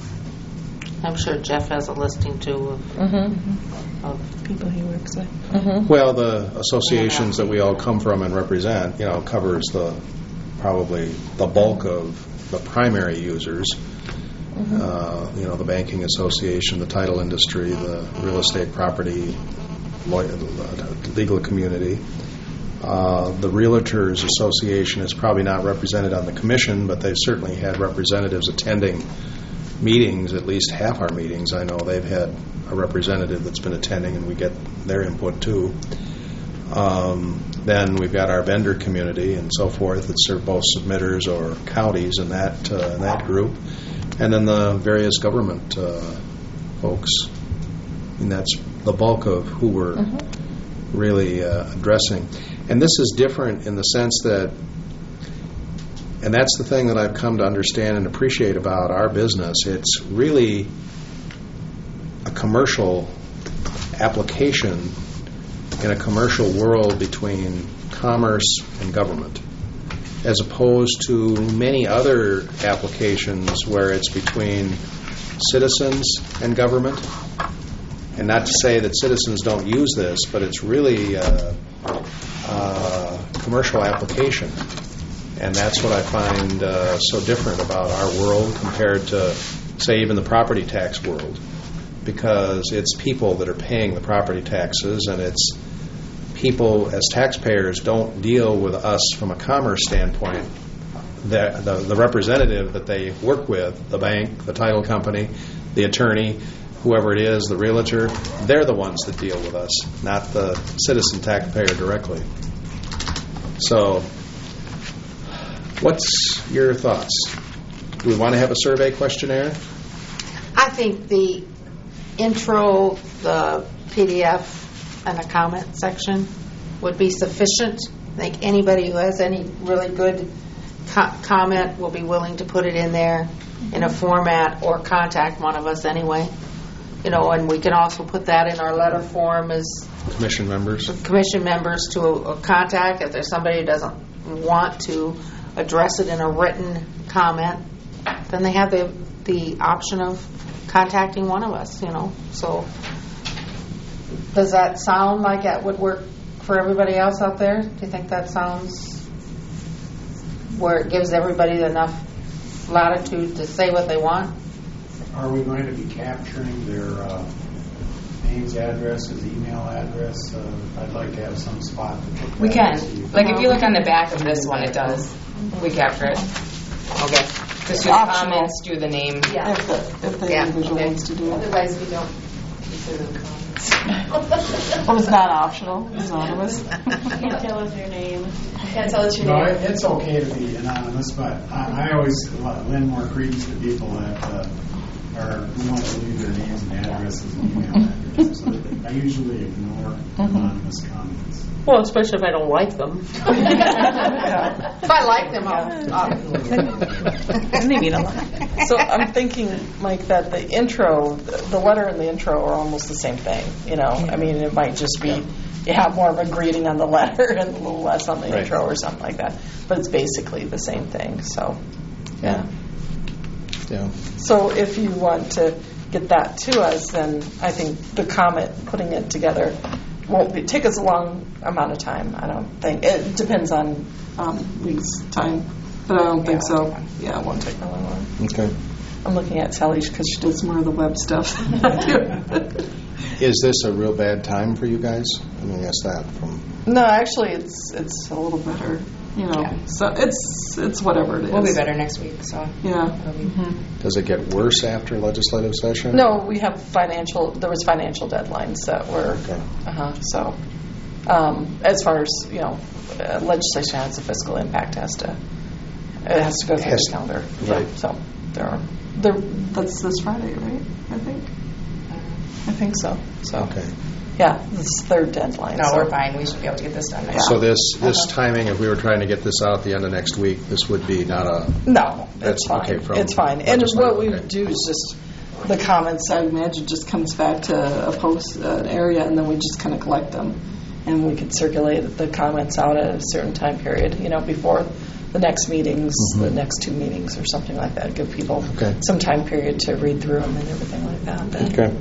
I'm sure Jeff has a listing too of, Mm-hmm. of People he works with. Mm-hmm. Well, the associations that we all come from and represent, you know, covers the probably the bulk of the primary users. Mm-hmm. Uh, you know, the banking association, the title industry, the real estate property, law- legal community. Uh, the Realtors Association is probably not represented on the commission, but they've certainly had representatives attending meetings, at least half our meetings. I know they've had a representative that's been attending, and we get their input too. Um, then we've got our vendor community and so forth that serve both submitters or counties in that uh, in that group, and then the various government uh, folks. And that's the bulk of who we're Mm-hmm. really uh, addressing. And this is different in the sense that, and that's the thing that I've come to understand and appreciate about our business. It's really a commercial application in a commercial world between commerce and government, as opposed to many other applications where it's between citizens and government. And not to say that citizens don't use this, but it's really a, a commercial application. And that's what I find uh, so different about our world compared to, say, even the property tax world. Because it's people that are paying the property taxes, and it's people as taxpayers don't deal with us from a commerce standpoint. The, the, the representative that they work with, the bank, the title company, the attorney, whoever it is, the realtor, they're the ones that deal with us, not the citizen taxpayer directly. So, what's your thoughts? Do we want to have a survey questionnaire? I think the intro, the P D F, and a comment section would be sufficient. I think anybody who has any really good co- comment will be willing to put it in there in a format or contact one of us anyway. You know, and we can also put that in our letter form as Commission members. commission members to a, a contact. If there's somebody who doesn't want to address it in a written comment, then they have the the option of contacting one of us, you know. So does that sound like that would work for everybody else out there? Do you think that sounds where it gives everybody enough latitude to say what they want? Are we going to be capturing their uh, names, addresses, email address? Uh, I'd like to have some spot to put that. We can. So you Like if you look on the back of this one, it does. We capture it. Okay. Just do the comments, do the name. Yeah. If the, if the Yeah, individual okay. wants to do it. Otherwise, we don't consider them comments. Well, it's not optional. It's anonymous. Can't tell us your name. Can't tell us your No, name. it- it's okay to be anonymous, but I, I always l- lend more credence to people that uh, are who want to leave their names and addresses and email addresses. So I usually ignore anonymous comments. Well, especially if I don't like them. Yeah. If I like them, I'll, I'll Maybe a lot. So I'm thinking, Mike, that the intro, the letter and the intro are almost the same thing. You know, I mean, it might just be you have more of a greeting on the letter and a little less on the Right. intro or something like that. But it's basically the same thing. So, yeah. Yeah. So if you want to get that to us, then I think the comment, putting it together, won't be, take us a long amount of time. I don't think it depends on um, Lee's time, but I don't think so. Yeah, it won't take that long. Okay. I'm looking at Sally because she does more of the web stuff. Is this a real bad time for you guys? Let me ask that from. No, actually, it's it's a little better. You know, Yeah. so it's it's whatever it is. We'll be better next week, so. Yeah. It'll be- Mhm. Does it get worse after legislative session? No, we have financial. There was financial deadlines that were. Okay. Uh-huh, so, um, as far as you know, uh, legislation has a fiscal impact. Has to. It has to go through Has- the calendar. right. Yeah, so there are. There. That's this Friday, right? I think. I think so. So. Okay. Yeah, this is third deadline. No, so. we're fine. We should be able to get this done next So week. this this Uh-huh. timing, if we were trying to get this out at the end of next week, this would be not a. No, That's it's fine. okay from It's fine. And legislative, what we okay. would do is just the comments. I imagine just comes back to a post uh, an area, and then we just kind of collect them, and we could circulate the comments out at a certain time period. You know, before the next meetings, Mhm. the next two meetings, or something like that. Give people Okay. some time period to read through them and everything like that. But Okay.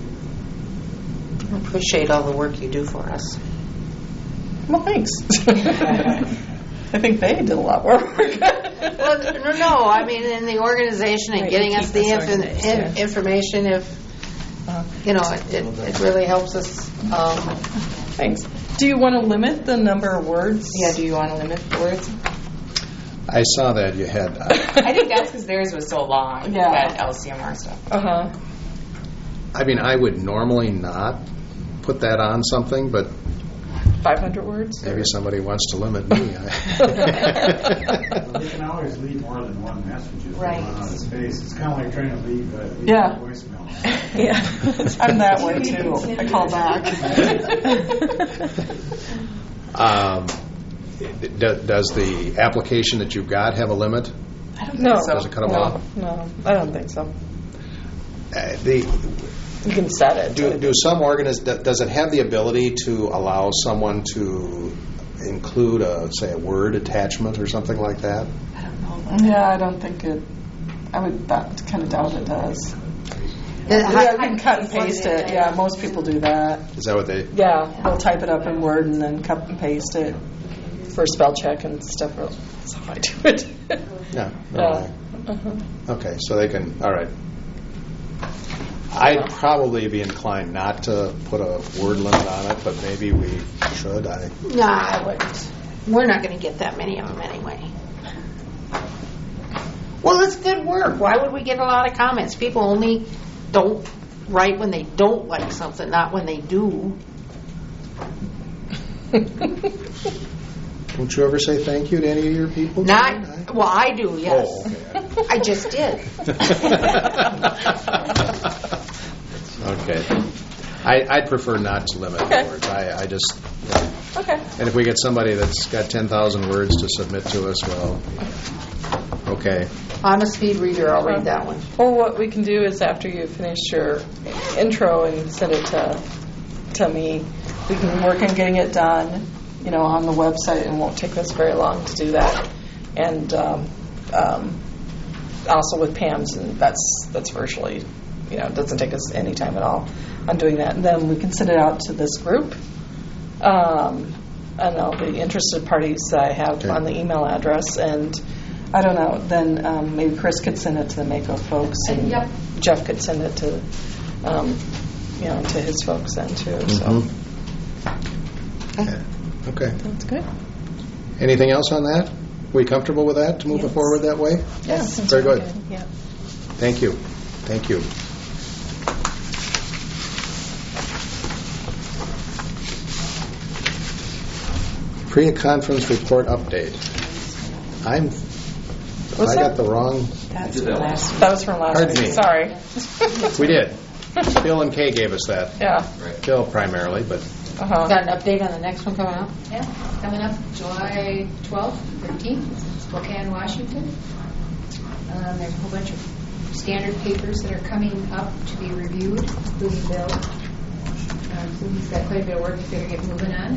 I appreciate all the work you do for us. Well, thanks. I think they did a lot more work. Well, no, no, I mean, in the organization and Right, getting you us keep the us inf- organized, in- yeah. information, if, you know, it, it it really helps us. Um, Thanks. Do you want to limit the number of words? Yeah, do you want to limit the words? I saw that you had. Uh, I think that's because theirs was so long, Yeah. that L C M R stuff. Uh huh. I mean, I would normally not put that on something, but five hundred words? maybe somebody wants to limit me. Well, you can always leave more than one message if Right. you run out of space. It's kind of like trying to leave, uh, leave Yeah. a voicemail. Yeah, I'm that way too. I call back. um, d- does the application that you've got have a limit? I don't know. Does it cut them no, off? No, I don't think so. Uh, the You can set it. do do some organiz- d- does it have the ability to allow someone to include a say a word attachment or something like that? I don't know. Yeah, I don't think it. I would kind of doubt it does. Yeah, you can cut and paste it. Yeah, most people do that. Is that what they? Yeah, they'll type it up in Word and then cut and paste it for spell check and stuff. That's how I do it. No. no Yeah. way. Uh-huh. Okay, so they can. All right. I'd probably be inclined not to put a word limit on it, but maybe we should. I. no, I wouldn't. We're not going to get that many of them anyway. Well, it's good work. Why would we get a lot of comments? People only don't write when they don't like something, not when they do. Don't you ever say thank you to any of your people? Not well, I do. Yes, Oh, okay. I just did. Okay. I, I'd prefer not to limit Okay. the words. I, I just. Okay. And if we get somebody that's got ten thousand words to submit to us, well, okay. I'm a speed reader. I'll read that one. Well, what we can do is after you finish your intro and send it to to me, we can work on getting it done, you know, on the website, and it won't take us very long to do that. And um, um, also with Pam's, and that's that's virtually, you know, it doesn't take us any time at all on doing that. And then we can send it out to this group. Um, and all the interested parties that I have Okay. on the email address, and I don't know, then um, maybe Chris could send it to the Mako folks, and Yep. Jeff could send it to, um, you know, to his folks then too. So Mhm. Okay. Okay. that's good. Anything else on that? we comfortable with that, to move it forward that way? Yes. Very good. Yeah. Thank you. Thank you. Pre-conference report update. I'm, Was I that? got the wrong, That's from last week. That was from last Pardon week. me. Sorry. we did. Bill and Kay gave us that. Yeah. Bill primarily, but Uh-huh. Got an update on the next one coming up? Yeah, coming up July twelfth, thirteenth, Spokane, Washington. Um, There's a whole bunch of standard papers that are coming up to be reviewed, including Bill. Um, So he's got quite a bit of work to better get moving on.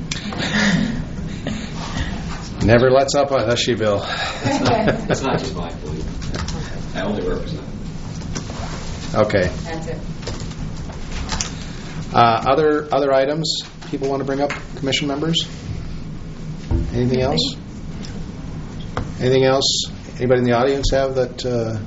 never lets up on us, she, Bill. It's not just mine, believe me. I only represent. Okay. That's it. Uh, other other items people want to bring up, commission members? Anything else? Anything else? Anybody in the audience have that? Uh...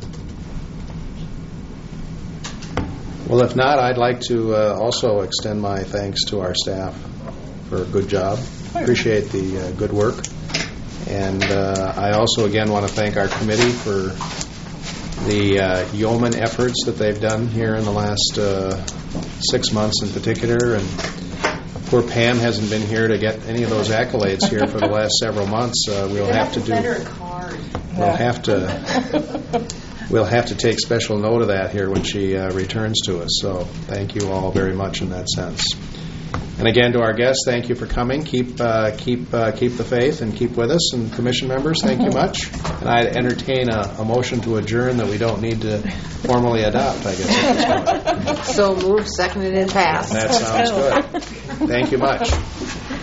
Well, if not, I'd like to uh, also extend my thanks to our staff for a good job. Appreciate the uh, good work. And uh, I also, again, want to thank our committee for the uh, yeoman efforts that they've done here in the last uh, six months in particular. And poor Pam hasn't been here to get any of those accolades here for the last several months. Uh, we'll have to do. Better card. We'll have to. We'll have to take special note of that here when she uh, returns to us. So thank you all very much in that sense. And again, to our guests, thank you for coming. Keep uh, keep uh, keep the faith and keep with us. And commission members, thank you much. And I'd entertain a, a motion to adjourn that we don't need to formally adopt, I guess, at this point. So moved, seconded, and passed. That sounds good. Thank you much.